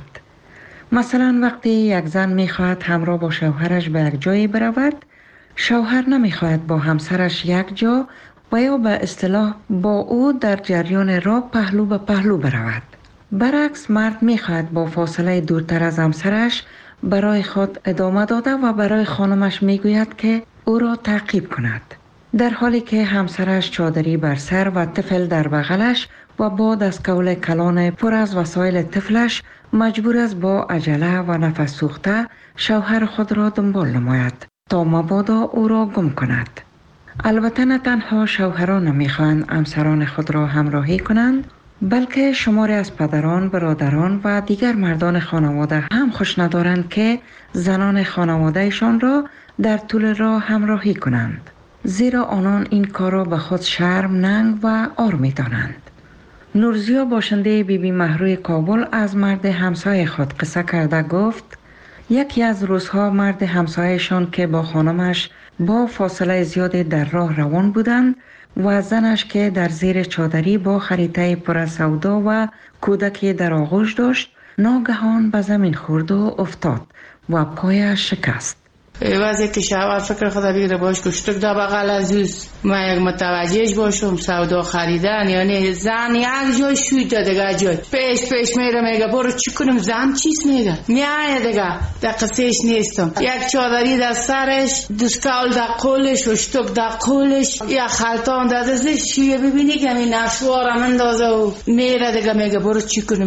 Speaker 9: مثلا وقتی یک زن می خواهد همراه با شوهرش به یک جایی برود، شوهر نمی خواهد با همسرش یک جا و یا به اصطلاح با او در جریان راه پهلو به پهلو برود. برعکس مرد می خواهد با فاصله دورتر از همسرش برای خود ادامه داده و برای خانمش می گوید که او را تعقیب کند، در حالی که همسرش چادری بر سر و طفل در بغلش و بعد از قول کلان پر از وسایل طفلش مجبور است با عجله و نفس سوخته شوهر خود را دنبال نماید تا مبادا او را گم کند. البته نه تنها شوهران نمیخواهند همسران خود را همراهی کنند، بلکه شماری از پدران، برادران و دیگر مردان خانواده هم خوش ندارند که زنان خانوادهشان را در طول راه همراهی کنند، زیرا آنان این کار را به خود شرم، ننگ و عار می دانند. نورزیا باشنده بیبی مهروی کابل از مرد همسایه خود قصه کرده گفت یکی از روزها مرد همسایه‌شان که با خانمش با فاصله زیادی در راه روان بودند و زنش که در زیر چادری با خریطه پر از سودا و کودکی در آغوش داشت ناگهان به زمین خورد و افتاد و پایش شکست.
Speaker 24: وقتی که شوهر فکر خدا بگیره باش کشتک دا بغل عزیز من یک متوجهش باشم سودا خریدن، یعنی زن یک جای شوید دیگه جای پیش میره میگه برو چی کنم، زن چیز میگه میایه دیگه در قصهش نیستم، یک چادری در سرش، دستکول در قولش و شتک در قولش، یک خلطان در دستش، چیه ببینی که این نشوارم اندازه و میره دیگه میگه برو چی کنمش.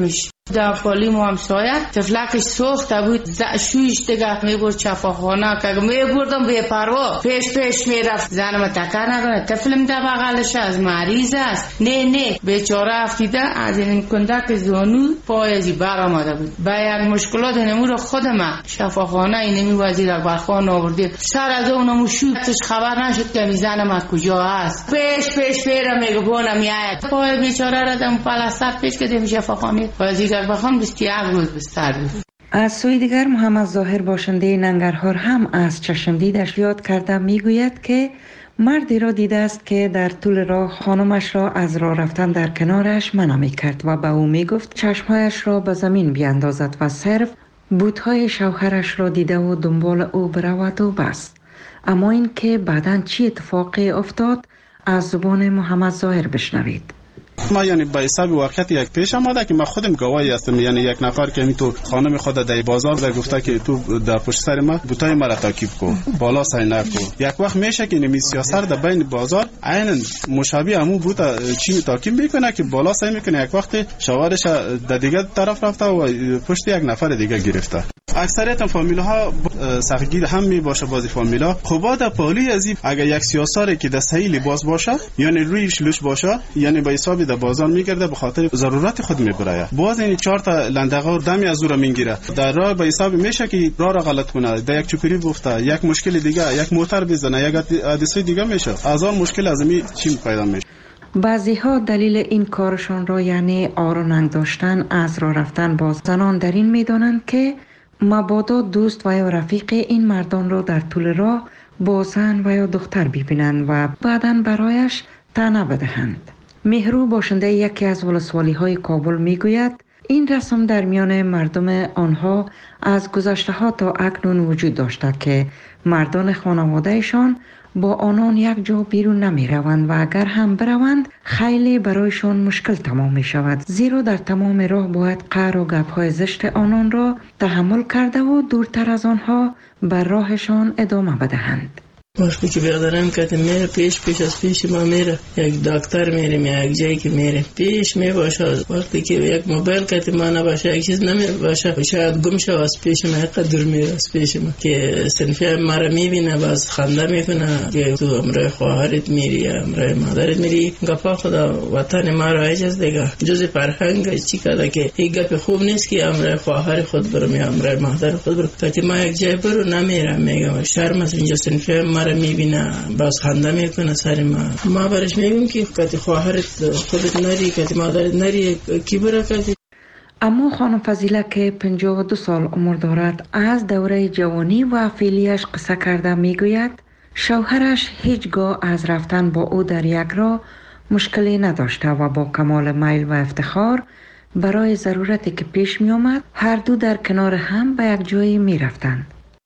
Speaker 24: در پالی ما همسایه تفلکش سوخته بود شویش دیگه میبرد شفاخانه که میبردم به پروا پیش میرفت زنم تکر نکنه طفلم در بغلش از مریض است نه بیچاره افتیده از این کندک زانو پایزی بر آمده بود با یک مشکلات نمو رو خودم شفاخانه اینمی وزیر اکبرخان آورده سر از اونمو شویتش خبر نشد که زنم کجا است پیش میرم میگه بونم میاید پای بیچاره را دم پلاستر پیش کردیم شفاخانه وزیر اکبرخان 21 روز بستر بود.
Speaker 9: از سوی دیگر محمد ظاهر باشنده ننگرهار هم از چشمدیدش یاد کرده میگوید که مردی را دیده است که در طول راه خانمش را از راه رفتن در کنارش منع می‌کرد و به او میگفت چشمهایش را به زمین بیاندازد و صرف بوتهای شوهرش را دیده و دنبال او برود و بس. اما این که بعداً چی اتفاقی افتاد از زبان محمد ظاهر بشنوید.
Speaker 2: ما یعنی به حساب واقعیت یک پیش آمده که ما خودم گواهی هستم، یعنی یک نفر که می تو خانم خود در بازار در گفته که تو در پشت سر ما بوتای مرا تعقیب کو بالا سعی نکو. یک وقت میشه که نمی سیاست در بین بازار عین مشابه همون بوتا چی تعقیب میکنه که بالا سعی میکنه یک وقت شوهرش در دیگه طرف رفته و پشت یک نفر دیگه گرفته. اکثریت فامیل‌ها سختگیر هم می باشه بازی فامیلا خوبا در پالی ازی اگر یک سیاساری که در صحیح لباس باشه یعنی روی شلوش باشه یعنی به حساب در بازار میگرده به خاطر ضرورت خود میبره باز این 4 تا لندغه دمی از او را میگیره در راه به حساب میشه که راه را غلط کنه در یک چوکری بفته یک مشکل دیگه یک موتر بزنه یک حادثه دیگه میشه از اون مشکل ازمی چی پیدا میشه.
Speaker 9: بعضی ها دلیل این کارشان را یعنی آروننگ داشتن از راه رفتن با زنان در این میدانند که مبادا دوست و یا رفیق این مردان را در طول راه با زن و یا دختر ببینند و بعداً برایش طعنه بدهند. مهرو باشنده یکی از ولسوالی های کابل میگوید این رسم در میان مردم آنها از گذشته ها تا اکنون وجود داشته که مردان خانوادهشان با آنان یک جا بیرون نمی روند و اگر هم بروند خیلی برایشان مشکل تمام می شود زیرا در تمام راه باید قهر و گپ‌های زشت آنان را تحمل کرده و دورتر از آنها بر راهشان ادامه بدهند.
Speaker 24: وقتی که بیادرم که میره پیش از پیش ما میره یک دکتر میریم یک جایی که میره پیش می باشه وقتی که یک موبایل که ما نباشه یک چیز نمی باشه شاید گم شد از پیش ما قدر میره از پیش ما که صنفی ما را میبینه باز خنده میکنه که تو امرای خواهرت میری یا امرای مادرت میری گپا خدا وطن ما را اجاز دیگه جز فرهنگ چی کرده که این گپ خوب نیست که امرای خواهر خود برم یا امرای مادر خود برم که ما یک جای برو نمیرم میگم شرم از اینجا صنفی ما میبینه باز خنده میکنه سر ما برش میگم که کتی خواهرت خودت نری کتی مادرت نری کی برا کتی.
Speaker 9: اما خانم فضیله که 52 سال عمر دارد از دوره جوانی و فعلیش قصه کرده میگوید شوهرش هیچگاه از رفتن با او در یک راه مشکلی نداشته و با کمال میل و افتخار برای ضرورتی که پیش می آمد هر دو در کنار هم به یک جایی می رفتند.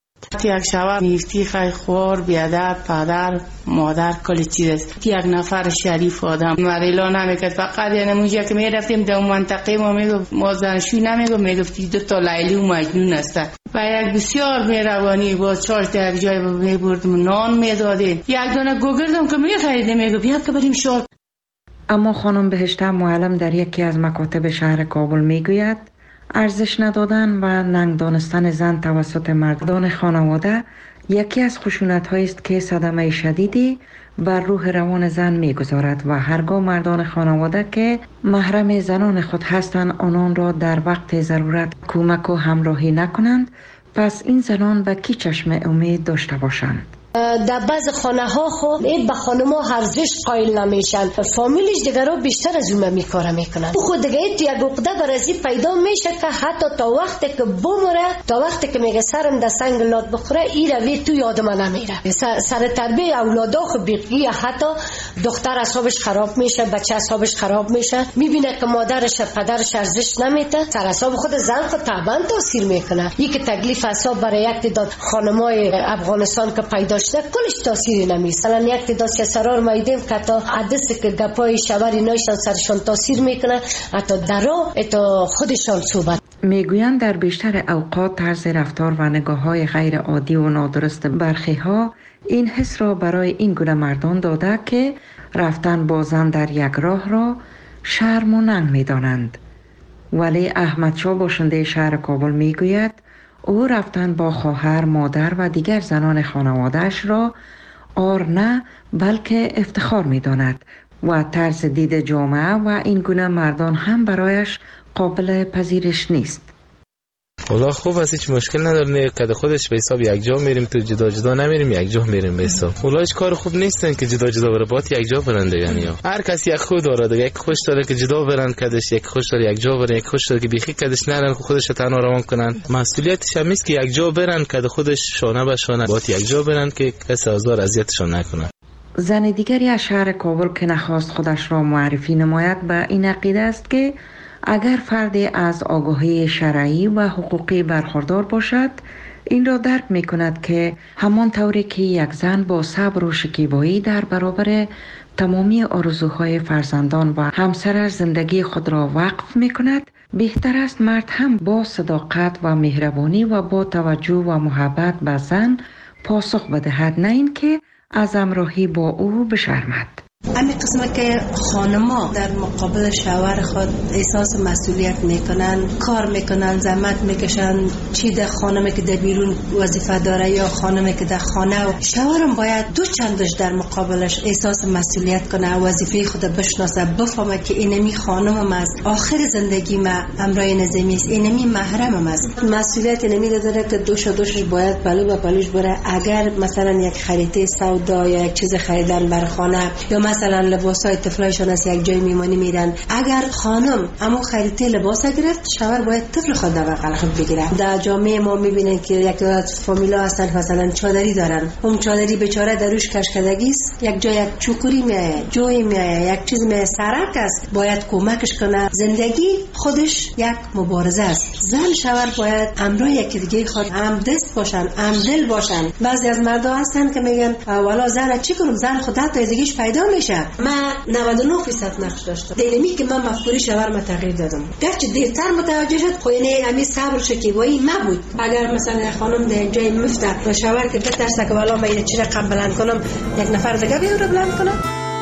Speaker 24: یک شوهر نیستی خیلی خوار بیادر پدر مادر کلی چیز است یک نفر شریف آدم مریلا نمیکرد فقط یعنی اونجا که میرفتیم در منطقه ما میگفت ما زنشوی نمیگفت میگفتی 2 تا لیلی و مجنون هستن و یک بسیار مهربانی با چارش در یک جای میبردم نان میدادیم یک دانه گوگردم که میخریدیم میگفت بیا که بریم شار.
Speaker 9: اما خانم بهشته معلم در یکی از مکاتب شهر کابل میگوید ارزش ندادن و ننگ دانستن زن توسط مردان خانواده یکی از خشونت‌هایی است که صدمه شدیدی بر روح روان زن می‌گذارد و هرگاه مردان خانواده که محرم زنان خود هستند آنان را در وقت ضرورت کمک و همراهی نکنند پس این زنان به کی چشم امید داشته باشند؟
Speaker 7: در بعض خانه ها خب این به خانم ها ارزش قائل نمیشن فامیلش دیگر رو بیشتر از اون میکاره میکنن خود دیگه تو یک عقده برازی پیدا میشه که حتی تا وقتی که بمره تا وقتی که میگه سرم در سنگ لات بخوره این روی تو یادم نمیره سر تربیه اولادا خب بیقی حتی دختر اعصابش خراب میشه بچه اعصابش خراب میشه میبینه که مادرش پدرش ارزش نمیده سر اعصاب خود زن خود طبعا تاثیر میکنه یک تکلیف اعصاب برای یک تعداد خانمای افغانستان که پیدا کلش تاثیری نمیست الان یک تعداد سرار مایدیم که تا حدثی که گپای شوری نایشان سرشان تاثیر میکنه حتی در راه تا خودشان صحبت
Speaker 9: میگویند در بیشتر اوقات طرز رفتار و نگاه‌های غیر عادی و نادرست برخی ها این حس را برای این گونه مردان داده که رفتن با زن در یک راه را شرم و ننگ میدانند. ولی احمد شاه باشنده شهر کابل میگوید او رفتن با خواهر، مادر و دیگر زنان خانوادهش را آر نه بلکه افتخار می‌داند و طرز دید جامعه و این گونه مردان هم برایش قابل پذیرش نیست.
Speaker 10: والله خوب است، هیچ مشکل نداره که خودش به حساب یک جا میریم تو، جدا جدا نمیریم یک جا میریم به حساب. والله هیچ کار خوب نیستن که جدا جدا بره، باید یک جا برن دیگه. یعنی هر کسی یک خود داره دیگه، یک خوش داره که جدا برن کدش، یک خوش داره یک جا برن، یک خوش داره که بیخی کدش نرن خودش تنها روان کنن. مسئولیتش هم است که یک جا برن که خودش شانه به شانه، باید یک جا برن که کسی آزار اذیتشون نکنه.
Speaker 9: زن دیگری از شهر کابل که نخواست خودش را معرفی نماید به این عقیده است که اگر فردی از آگاهی شرعی و حقوقی برخوردار باشد، این را درک می کند که همان طوری که یک زن با صبر و شکیبایی در برابر تمامی آرزوهای فرزندان و همسرش زندگی خود را وقف می کند، بهتر است مرد هم با صداقت و مهربانی و با توجه و محبت به زن پاسخ بدهد، نه این که از همراهی با او بشرمد.
Speaker 11: همین قسمه که خانما در مقابل شوهر خود احساس مسئولیت میکنن، کار میکنن، زحمت میکشن، چی در خانمی که در بیرون وظیفه داره یا خانمی که در خانه، و شوهرم باید دو چندش در مقابلش احساس مسئولیت کنه، وظیفه خود بشناسه، بفهمه که اینمی خانمم است، آخر زندگی ما امرای نظامی است، اینمی محرمم است. مسئولیت اینمی داره که دوشش باید پلو به پلوش بره. اگر مثلا یک خرید سودا یا یک چیز خریدن بر خانه یا مثلا لباسای طفلایشون از یک جای میمانی میرن، اگر خانم امو خریده لباس گرفت، شوهر باید طفل خود در بغل خود بگیره. در جامعه ما میبینن که یک فامیلا هستن مثلا چادری دارن، اون چادری بیچاره دروش کشکدگی است، یک جای یک چوکوری میایه، جوی میایه، یک چیز میایه، سرک است، باید کمکش کنه. زندگی خودش یک مبارزه است. زن شوهر باید امرای یکی دیگه خود هم دست باشن، هم دل باشن. بعضی از مردا هستن که میگن والا زن چی کنم، زن خودت تا زندگیش پیدا میشه. من 99% نقش داشتم. دلیمی که من مفکوری شوهر ما تغییر دادم. گرچه دیرتر متوجه شد، خو اینه همین صبر و شکیبایی ما بود. اگر مثلا خانم در جای مفته و شوهر که بترسه که والا من اینه چی رقم بلند کنم، یک نفر دیگه بیام رو بلند کنم.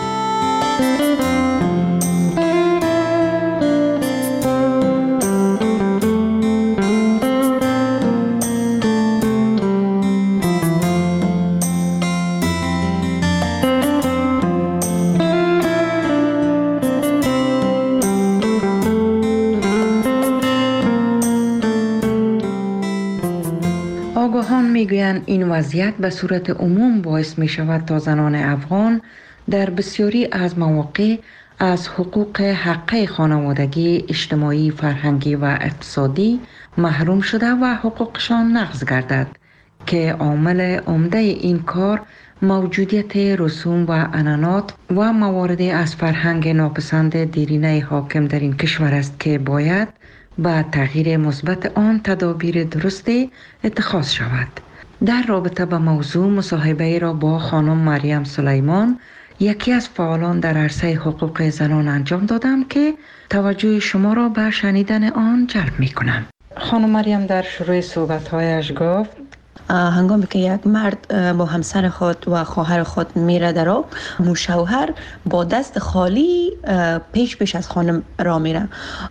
Speaker 9: میگویند این وضعیت به صورت عموم باعث می شود تا زنان افغان در بسیاری از مواقع از حقوق حقه خانوادگی، اجتماعی، فرهنگی و اقتصادی محروم شده و حقوقشان نقض گردد که عامل عمده این کار موجودیت رسوم و عنعنات و مواردی از فرهنگ ناپسند دیرینه حاکم در این کشور است که باید با تغییر مثبت آن تدابیر درستی اتخاذ شود. در رابطه با موضوع مصاحبه را با خانم مریم سلیمان، یکی از فعالان در عرصه حقوق زنان انجام دادم که توجه شما را به شنیدن آن جلب می کنم. خانم مریم در شروع صحبت‌هایش گفت
Speaker 13: هنگامی که یک مرد با همسر خود و خواهر خود میره در آب، شوهر با دست خالی پیش از خانم را میره.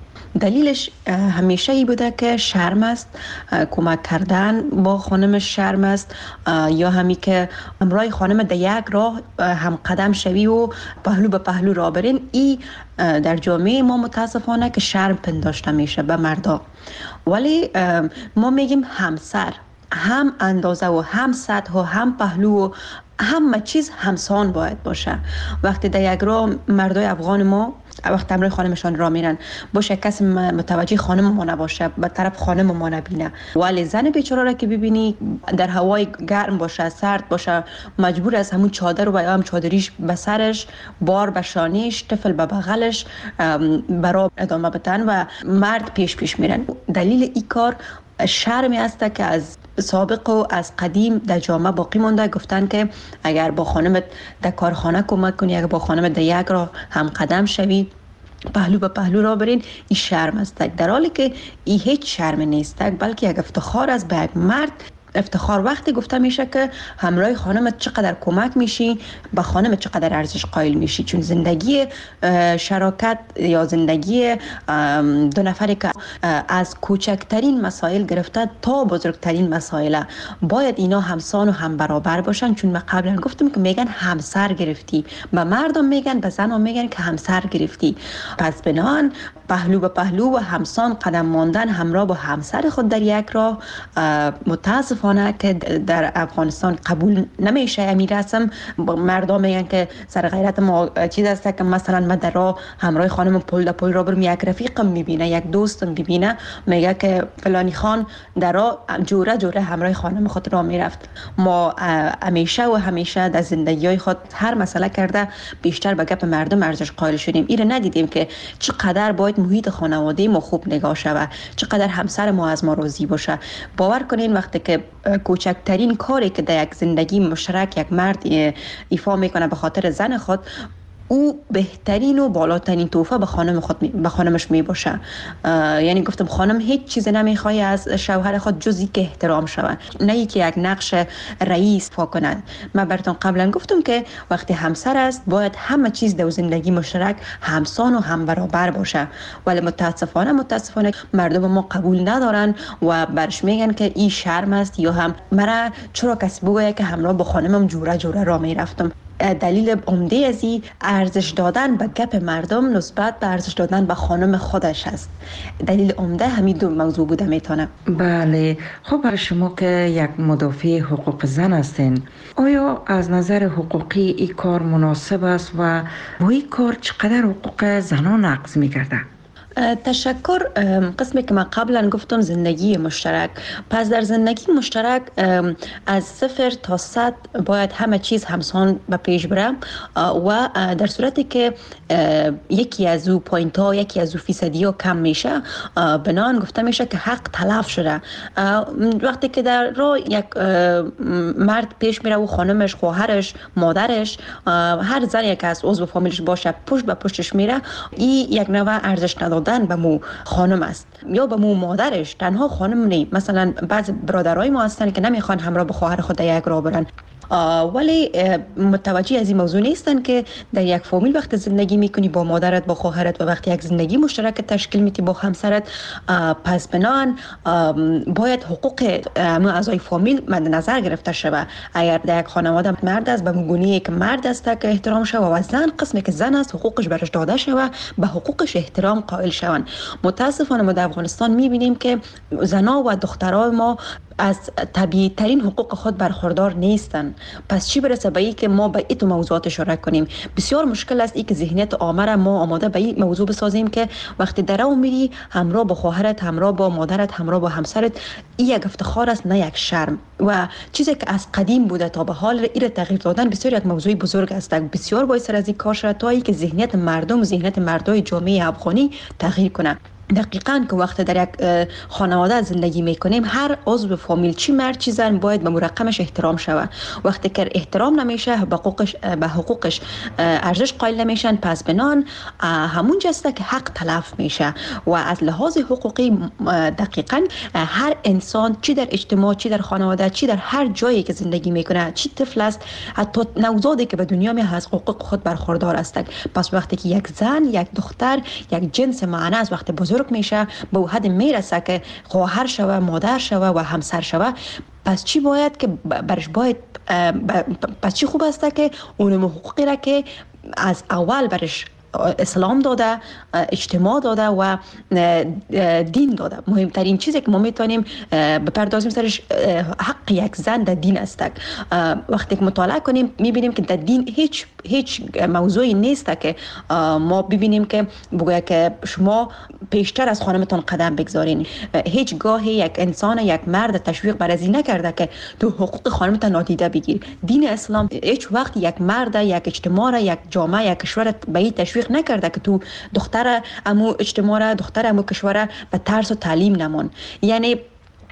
Speaker 13: دلیلش همیشه ای بوده که شرم است، کمک کردن با خانمش شرم است، یا همی که امرای خانم در یک راه هم قدم شوی و پهلو به پهلو را برین. ای در جامعه ما متاسفانه که شرم پنداشته میشه به مردا، ولی ما میگیم همسر هم اندازه و هم سطح و هم پهلو و همه چیز همسان باید باشه. وقتی در یک راه مردای افغان ما وقتی امروی خانمشان را میرن باشه کسی متوجه خانم ما نباشه، به طرف خانم ما نبینه، ولی زن بیچاره را که ببینی در هوای گرم باشه، سرد باشه، مجبور از همون چادر و یا هم چادریش به سرش، بار به شانیش، طفل به بغلش برای ادامه بدن و مرد پیش میرن. دلیل این کار شرمی است که از سابق و از قدیم در جامعه باقی مونده. گفتن که اگر با خانمت در کارخانه کمک کنی، اگر با خانمت در یک راه هم قدم شوی، پهلو به پهلو را برین، این شرم است. در حالی که این هیچ شرم نیست، بلکه یک افتخار است به یک مرد افتخار وقتی گفته میشه که همراه خانمت چقدر کمک میشی، به خانمت چقدر ارزش قائل میشی. چون زندگی شراکت یا زندگی دو نفری که از کوچکترین مسائل گرفته تا بزرگترین مسائل باید اینا همسان و هم برابر باشن. چون من قبلا گفتم که میگن همسر گرفتی، به مردم میگن، به زنان میگن که همسر گرفتی. پس بنان پهلو به پهلو و همسان قدم ماندن همراه با همسر خود در یک راه متاسفانه که در افغانستان قبول نمیشه. امیر رسم مردم میگن که سر غیرت ما چیز است که مثلا من در راه همراه خانم پل را برم، یک رفیقم میبینه، یک دوستم میبینه، میگه که فلانی خان در راه جوره همراه خانم خود را میرفت. ما همیشه در زندگی خود هر مسئله کرده بیشتر به گپ مردم ارزش قائل شدیم. ایره ندیدیم که چقدر باید محیط خانواده ما خوب نگاه شود، چقدر همسر ما از ما راضی باشه. باور کنین وقتی که کوچکترین کاری که در یک زندگی مشترک یک مرد ایفا میکنه به خاطر زن خود، او بهترین و بالاترین تحفه به خانمش می باشه. یعنی گفتم خانم هیچ چیز نمیخواد از شوهر خود جز اینکه احترام شود، نه اینکه یک نقش رئیس ایفا کنه. من براتون قبلا گفتم که وقتی همسر است باید همه چیز در زندگی مشترک همسان و هم برابر باشه، ولی متاسفانه مردم ما قبول ندارن و برش میگن که این شرم است، یا هم مرا چرا کسی بگه که همراه با خانمم جوره را میرفتم. دلیل عمده از این ارزش دادن به گپ مردم نسبت به ارزش دادن به خانم خودش است. دلیل عمده همین دو موضوع بوده میتونه.
Speaker 9: بله، خب برای شما که یک مدافع حقوق زن هستین، آیا از نظر حقوقی این کار مناسب است و با این کار چقدر حقوق زنان نقض میکرده؟
Speaker 13: تشکر. قسمی که من قبلا گفتم زندگی مشترک، پس در زندگی مشترک از 0 تا 100 باید همه چیز همسان به پیش بره و در صورتی که یکی از او پوینت ها، یکی از او فیصدی ها کم میشه، بنان گفته میشه که حق تلف شده. وقتی که در راه یک مرد پیش میره و خانمش، خواهرش، مادرش، هر زنی که از عضو فامیلش باشه پشت به پشتش میره، این یک نوع ارزش ندادن به مو خانم است یا به مو مادرش. تنها خانم نه، مثلا بعض برادرای ما هستن که نمیخوان همراه با خواهر خود یک راه برن، ولی متوجه از این موضوع نیستن که در یک فامیل وقت زندگی میکنی با مادرت، با خواهرت، و وقتی یک زندگی مشترک تشکیل میدی با همسرت، پس بنان باید حقوق اعضای فامیل مد نظر گرفته شود. اگر در یک خانواده مرد است، به گونه‌ای که مرد است که احترام شود، و زن قسمی که زن است حقوقش برش داده شود، به حقوقش احترام قائل شوند. متاسفانه ما در افغانستان میبینیم که زنها و دخترای ما از طبیعی ترین حقوق خود برخوردار نیستن. پس چی برسه به این که ما به این موضوعات اشاره کنیم؟ بسیار مشکل است این که ذهنیت عامه ما آماده به این موضوع بسازیم که وقتی در راه میری همراه با خواهرت، همراه با مادرت، همراه با همسرت، این یک افتخار است نه یک شرم. و چیزی که از قدیم بوده تا به حال این تغییر دادن بسیار یک موضوع بزرگ است. بسیار باید سر از این کار شد تا که ذهنیت مردم و ذهنیت مردای جامعه افغانی تغییر کنه. دقیقاً که وقت در یک خانواده زندگی میکنیم، هر عضو فامیل، چی مرد چی زن، باید به مرقمش احترام شود. وقتی که احترام نمیشه، به حقوقش ارزش قائل نمیشن، پس بنان همون جسته که حق تلف میشه. و از لحاظ حقوقی دقیقاً هر انسان، چی در اجتماع، چی در خانواده، چی در هر جایی که زندگی میکنه، چی طفل است، حتی نوزادی که به دنیا میاد از حقوق خود برخوردار است. پس وقتی که یک زن، یک دختر، یک جنس معنی از وقت بزرگ میشه، به حد میرسه که خواهر شوه، مادر شوه و همسر شوه، پس چی باید که برش باید پس چی خوب است که اون حقوقی را که از اول برش اسلام داده، اجتماع داده و دین داده. مهمترین چیزی که ما میتونیم بپردازیم سرش حق یک زن در دین است. وقتی که مطالعه کنیم میبینیم که در دین هیچ موضوعی نیست که ما ببینیم که بگوید که شما پیشتر از خانمتان قدم بگذارین. هیچ گاهی یک انسان، یک مرد تشویق بر از این نکرده که تو حقوق خانمتان نادیده بگیر. دین اسلام هیچ وقت یک مرد، یک اجتماع، یک جامعه، یک کشور به این تشویق نکرده که تو دختر امو اجتماع، دختر امو کشور به ترس و تعلیم نمون. یعنی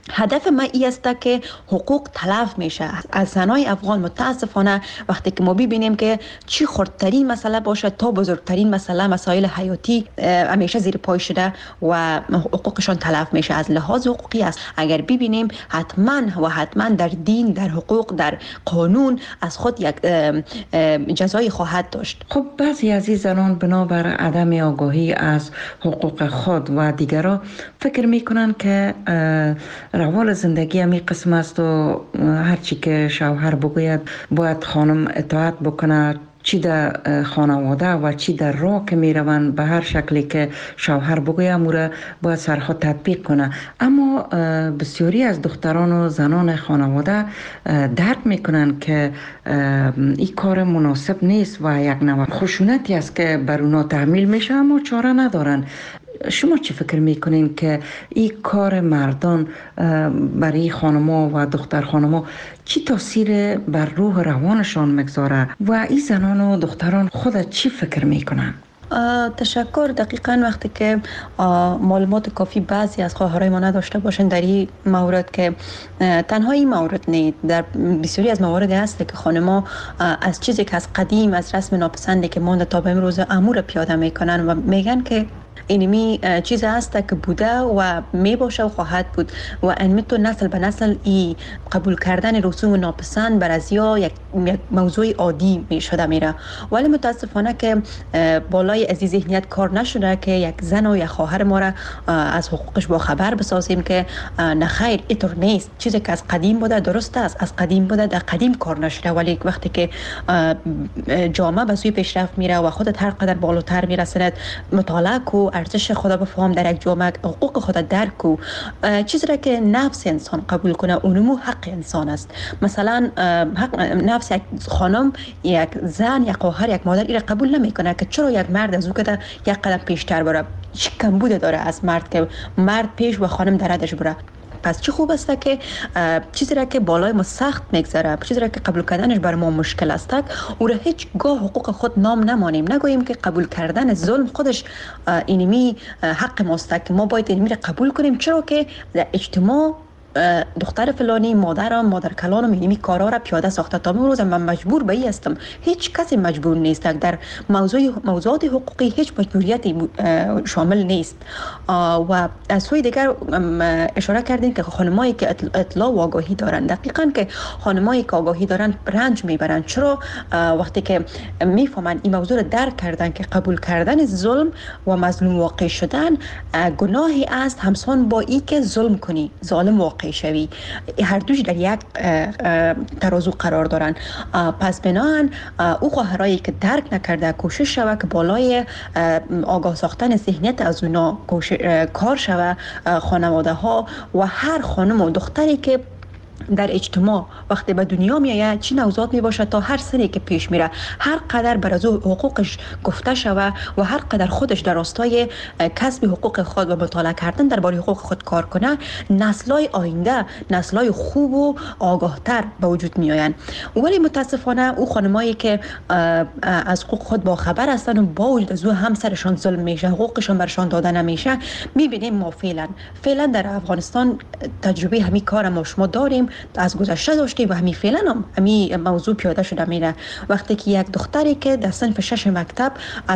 Speaker 13: هدف ما این است که حقوق تلف میشه از زنای افغان. متاسفانه وقتی که ما ببینیم که چی خردترین مسئله باشه تا بزرگترین مسائل حیاتی همیشه زیر پای شده و حقوقشان تلف میشه. از لحاظ حقوقی است اگر ببینیم حتما در دین، در حقوق، در قانون از خود یک جزایی خواهد داشت.
Speaker 9: خب بعضی از این زنان بنابر عدم آگاهی از حقوق خود و دیگران فکر میکنن که روال زندگی همی قسم است و هرچی که شوهر بگوید باید خانم اطاعت بکنه، چی در خانواده و چی در راه که می روند به هر شکلی که شوهر بگوید موره باید سرها تطبیق کنه. اما بسیاری از دختران و زنان خانواده درک میکنن که این کار مناسب نیست و یک نوع خشونتی است که بر اونا تحمیل میشه، اما چاره ندارن. شما چی فکر میکنین که این کار مردان برای خانما و دختر خانما چی تاثیر بر روح روانشان میگذاره و این زنان و دختران خود چی فکر میکنن؟
Speaker 13: تشکر. دقیقاً وقتی که معلومات کافی بعضی از خواهرای ما نداشته باشن در این مورد، که تنها این مورد نیست، در بسیاری از موارد هست که خانم‌ها از چیزی که از قدیم از رسم ناپسندی که مونده تا به امروز امور پیاده میکنن و میگن که اینمی چیز هست که بوده و می باشه و خواهد بود و اینمی تو نسل به نسل ای قبول کردن رسوم ناپسند بر از یا یک موضوع عادی می شده میره. ولی متاسفانه که بالای از ذهنیت کار نشده که یک زن و یک خواهر ما را از حقوقش با خبر بسازیم که نخیر اینطور نیست، چیزی که از قدیم بوده درست است، از قدیم بوده در قدیم کار نشده. ولی وقتی که جامعه به سوی پیشرفت میره و خودت هر قدر بالاتر میرسند، مطالعه کو، ارزش خدا بفهم در یک جامعه، حقوق خدا درک کو، چیزی را که نفس انسان قبول کنه اونمو حق انسان است. مثلا حق نفس یک خانم، یک زن، یک خواهر، یک مادر این قبول نمیکنه که چرا یک مرد از او که یک قدم پیشتر بره. چه کمبود داره از مرد که مرد پیش و خانم درادش بره. پس چه خوب است که چیزی را که بالای ما سخت میگذره، چیزی را که قبول کردنش برای ما مشکل است، او را هیچ گاه حقوق خود نام نمانیم، نگوییم که قبول کردن ظلم خودش اینمی حق ماست که ما باید اینمی را قبول کنیم، چرا که در اجتماع دختر فلانی، مادرم، مادر کلانم اینمی کارا را پیاده ساخته. تا امروز من مجبور به این هستم. هیچ کسی مجبور نیست. در موضوعات حقوقی هیچ مجبوریتی شامل نیست. و از سوی دیگر اشاره کردین که خانمایی که اطلاع و آگاهی دارن، دقیقاً که خانمایی که آگاهی دارن رنج میبرن. چرا؟ وقتی که میفهمن این موضوع را درک کردن که قبول کردن ظلم و مظلوم واقع شدن گناهی است همسان با این که ظلم کنی، ظالم واقع شوی. هر دوش در یک ترازو قرار دارن. پس بناهن او خواهرایی که درک نکرده کوشش شوه که بالای آگاه ساختن ذهنیت از اونا کار شوه. خانواده ها و هر خانم و دختری که در اجتماع وقتی به دنیا میآید چی نوزاد می باشه، تا هر سری که پیش میره هر قدر بر از حقوقش گفته شوه و هر قدر خودش در راستای کسب حقوق خود و مطالعه کردن درباره حقوق خود کار کنه، نسل‌های آینده نسل‌های خوب و آگاهتر به وجود میآیند. ولی متاسفانه او خانمایی که از حقوق خود با خبر هستند و با وجود از او همسرشان ظلم میشه، حقوقشان برشان داده نمیشه، میبینیم ما فعلا در افغانستان تجربه همین کار ما شما داریم، از گذشته داشتیم و همین فعلا هم همین موضوع پیاده شده میره. وقتی که یک دختری که در صنف 6 مکتب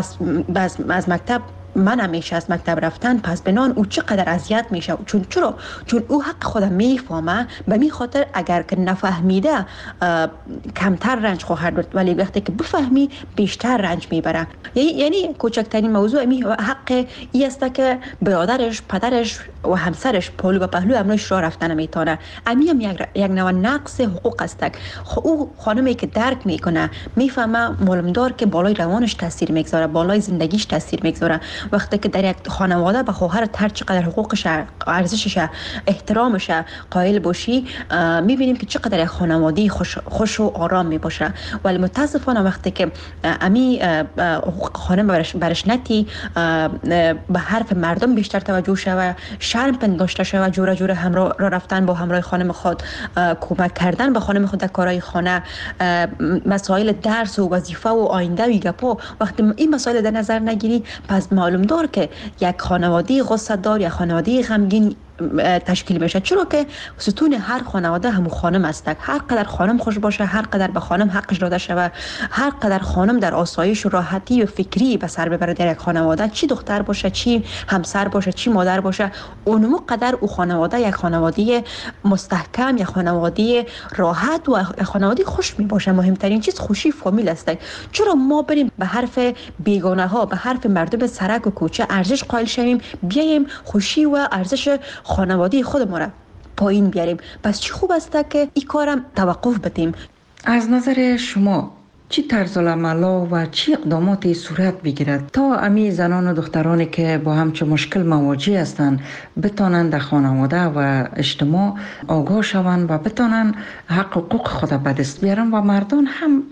Speaker 13: از مکتب من همیشه از مکتب رفتن، پس بنان او چقدر اذیت میشه. چرا؟ چون او حق خودم میفهمه، به می خاطر اگر که نفهمیده کمتر رنج خواهد برد، ولی وقتی که بفهمی بیشتر رنج میبره. یعنی کوچکترین موضوع می حق ای است که برادرش، پدرش و همسرش پهلو به پهلو امروز راه رفتن میتونه. هم یک نوع نقص حقوق است. او خانمی که درک میکنه، میفهمه معلومدار که بالای روانش تاثیر میگذاره، بالای زندگیش تاثیر میگذاره. وقتی که در یک خانواده به خواهر هر چقدر حقوقش، ارزشش، احترامش قائل باشی، میبینیم که چقدر یک خانواده خوش و آرام میباشه. ولی متاسفانه وقتی که امی حقوق خانم برش نتی، به حرف مردم بیشتر توجه شوه، شرم پنداشته شوه، جوره جوره همراه رفتن با همراه خانم خود، کمک کردن به خانم خود در کارهای خانه، مسائل درس و وظیفه و آینده و گپا، وقتی این مسائل در نظر نگیری، پس معلوم دار که یک خانواده غصه دار، یک خانواده غمگین تشکیل میشه، چرا که ستون هر خانواده همون خانم است. هر قدر خانم خوش باشه، هر قدر به خانم حقش داده شود، هر قدر خانم در آسایش و راحتی و فکری به سر ببره در یک خانواده، چی دختر باشه، چی همسر باشه، چی مادر باشه، اونمو قدر او خانواده یک خانواده مستحکم، یک خانواده راحت و یک خانواده خوش می باشه. مهمترین چیز خوشی فامیل است. چرا ما بریم به حرف بیگانه ها، به حرف مردم سرک و کوچه ارزش قائل شویم، بیایم خوشی و ارزش خانواده خود ما را پایین بیاریم؟ پس چی خوب است که این کارم توقف بدیم.
Speaker 9: از نظر شما چی طرز العمل و چی اقداماتی صورت بگیرد تا امی زنان و دخترانی که با همچه مشکل مواجه هستند بتانند در خانواده و اجتماع آگاه شوند و بتانند حق و حقوق خود به دست بیارن و مردان هم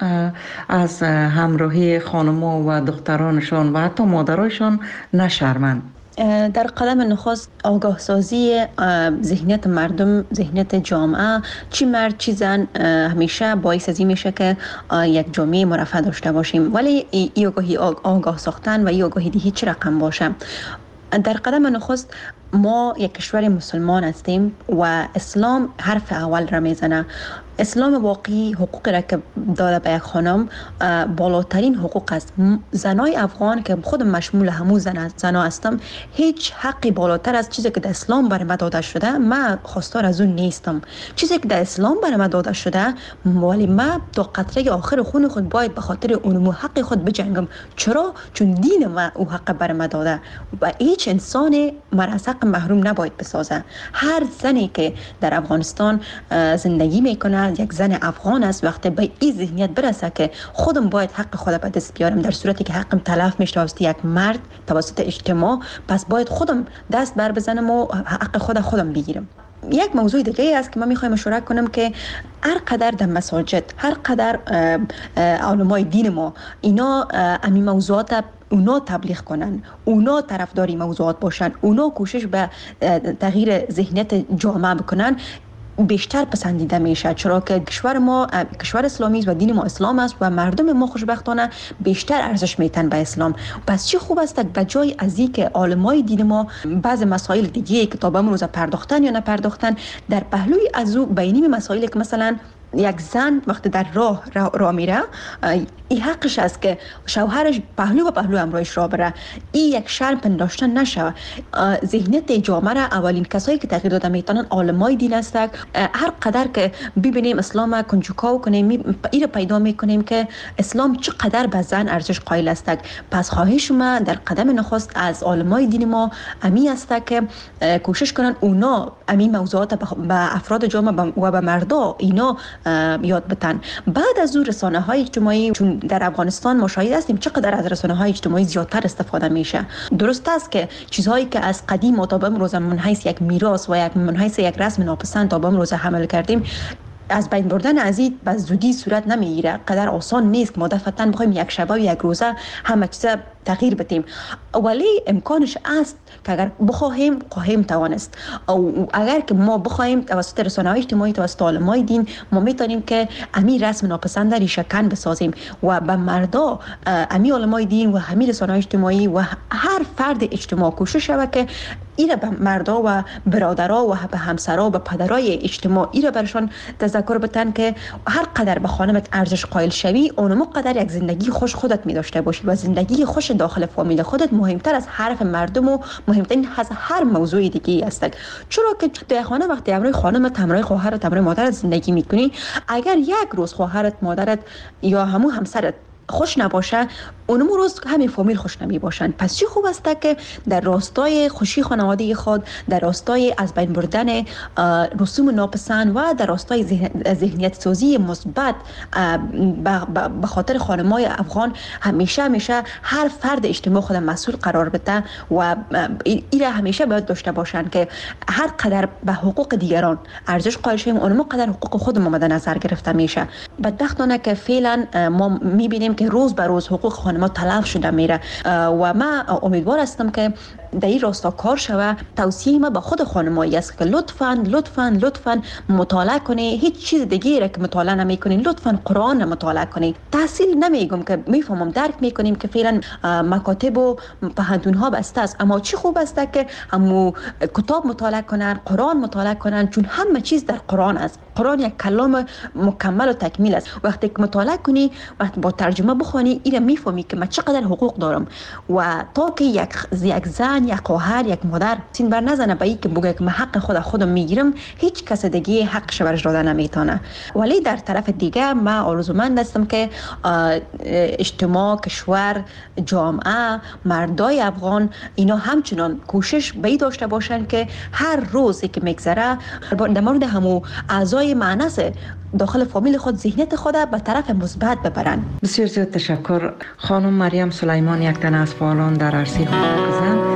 Speaker 9: از همراهی خانما و دخترانشان و حتی مادرایشان نشرمند؟
Speaker 13: در قدم نخست آگاه سازی ذهنیت مردم، ذهنیت جامعه، چی مرد چی زن، همیشه باعث از این میشه که یک جامعه مرفه داشته باشیم. ولی این آگاهی آگاه ساختن و این آگاهی دی هیچ رقم باشه. در قدم نخست ما یک کشور مسلمان هستیم و اسلام حرف اول را میزنه. اسلام واقعی حقوق را که داده به یک خانم بالاترین حقوق است. زنای افغان که خود مشمول همون زنا هستم، هیچ حقی بالاتر از چیزی که در اسلام بر ما داده شده من خواستار از اون نیستم. چیزی که در اسلام بر ما داده شده، ولی من تا قطره آخر خون خود باید به خاطر اون حق خود بجنگم. چرا؟ چون دین ما او حق بر ما داده و هیچ انسان مرا محروم نباید بسازه. هر زنی که در افغانستان زندگی میکنه یک زن افغان است. وقتی به این ذهنیت برسه که خودم باید حق خودم به دست بیارم، در صورتی که حقم تلف میشه توسط یک مرد، توسط اجتماع، پس باید خودم دست بر بزنم و حق خودم بگیرم. یک موضوع دیگه است که من میخوایم اشاره کنم که هر قدر در مساجد، هر قدر علمای دین ما اینا امی موضوعات اونا تبلیغ کنن، اونا طرفداری موضوعات باشن، اونا کوشش به تغییر ذهنیت جامعه بکنن، بیشتر پسندیده میشه. چرا که کشور ما کشور اسلامی است و دین ما اسلام است و مردم ما خوشبختانه بیشتر ارزش میتن به اسلام. پس چی خوب است به جای از این که عالمای دین ما بعض مسائل دیگه که تا به امروز پرداختن یا نپرداختن، در پهلوی از او بینیم مسائلی که مثلا یک زن وقتی در راه میره، این حقش است که شوهرش پهلو و پهلو همراهش راه بره. این یک شرم پنداشتن نشه. ذهنیت جامعه را اولین کسایی که تغییر داده میتونن علمای دین هستند. هر قدر که ببینیم اسلام کنجکاو کنیم، این پیدا میکنیم که اسلام چقدر به زن ارزش قائل است. پس خواهش ما در قدم نخست از علمای دین ما امی است که کوشش کنن اونا امی موضوعات به افراد جامعه و به مردا اینا یاد بدن. بعد از اون رسانه‌های اجتماعی، چون در افغانستان ما شاهد هستیم چقدر از رسانه‌های اجتماعی زیادتر استفاده میشه. درست است که چیزهایی که از قدیم تا به امروز من حیث یک میراث و یک من حیث یک رسم ناپسند تا به امروز حمل کردیم، از بین بردن از این به زودی صورت نمیگیره. قدر آسان نیست که ما دفعتاً بخوایم یک شب و یک روزه همه چیز تغییر بدیم، ولی امکانش است که اگر بخواهیم خواهیم توانست. او اگر که ما بخواهیم توسط رسانه‌های اجتماعی، توسط علمای دین، ما میتونیم که امی رسم ناپسند ریشه کن بسازیم و به مردا امی علمای دین و همین رسانه‌های اجتماعی و هر فرد اجتماع کوشش شود که ایره به مردا و برادرها و به همسرها و به پدرای اجتماع ایره برشان تذکر بدن که هر قدر به خانمت ارزش قائل شوی، اونم قدر یک زندگی خوش خودت می داشته باشی و زندگی خوش داخل فامیل خودت مهمتر از حرف مردم و مهمترین از هر موضوع دیگه است. چرا که در خانه وقتی همراه خانمت، همراه خواهرت، همراه مادرت زندگی میکنی، اگر یک روز خواهرت، مادرت یا همون همسرت خوش نباشه، اونم روز همین فامیل خوش نمی باشن. پس چی خوب است که در راستای خوشی خانواده خود، در راستای از بین بردن رسوم ناپسند و در راستای ذهنیت سازی مثبت به خاطر خانمای افغان همیشه هر فرد اجتماع خود مسئول قرار بده و ایره همیشه باید داشته باشن که هر قدر به حقوق دیگران ارزش قائل شویم، اونم قدر حقوق خود ما مد نظر گرفته میشه. بدبختانه که فعلا ما میبینیم که روز به روز حقوق خانم‌ها تلف شده میره و من امیدوار هستم که در این راستا کار شوه. توصیه ما به خود خانمایی است که لطفاً مطالعه کنه. هیچ چیز دیگه را که مطالعه نمی‌کنین لطفاً قرآن مطالعه کنید. تحصیل نمیگم که میفهمم درک میکنیم که فعلا مکاتب و پهنتون‌ها بسته است، اما چی خوب است که همو کتاب مطالعه کنن، قرآن مطالعه کنن، چون همه چیز در قرآن است. قرآن یک کلام مکمل و تکمیل است. وقتی که مطالعه کنی، وقتی با ترجمه بخونی، اینا میفهمی که من چقدر حقوق دارم و تا که یک زن، یک خواهر، یک مادر سین بر نزنه به این که بگه که من حق خودم میگیرم، هیچ کس دیگه حقش برش داده نمیتونه. ولی در طرف دیگه من آرزومند هستم که اجتماع، کشور، جامعه، مردای افغان اینا همچنان کوشش به این داشته باشن که هر روزی که میگذره در مورد همو اعضای معنس داخل فامیل خود ذهنیت خود به طرف مثبت ببرن.
Speaker 9: بسیار زیاد تشکر. خانم مریم سلیمان، یک تن از فعالان در عرصه حقوق زن،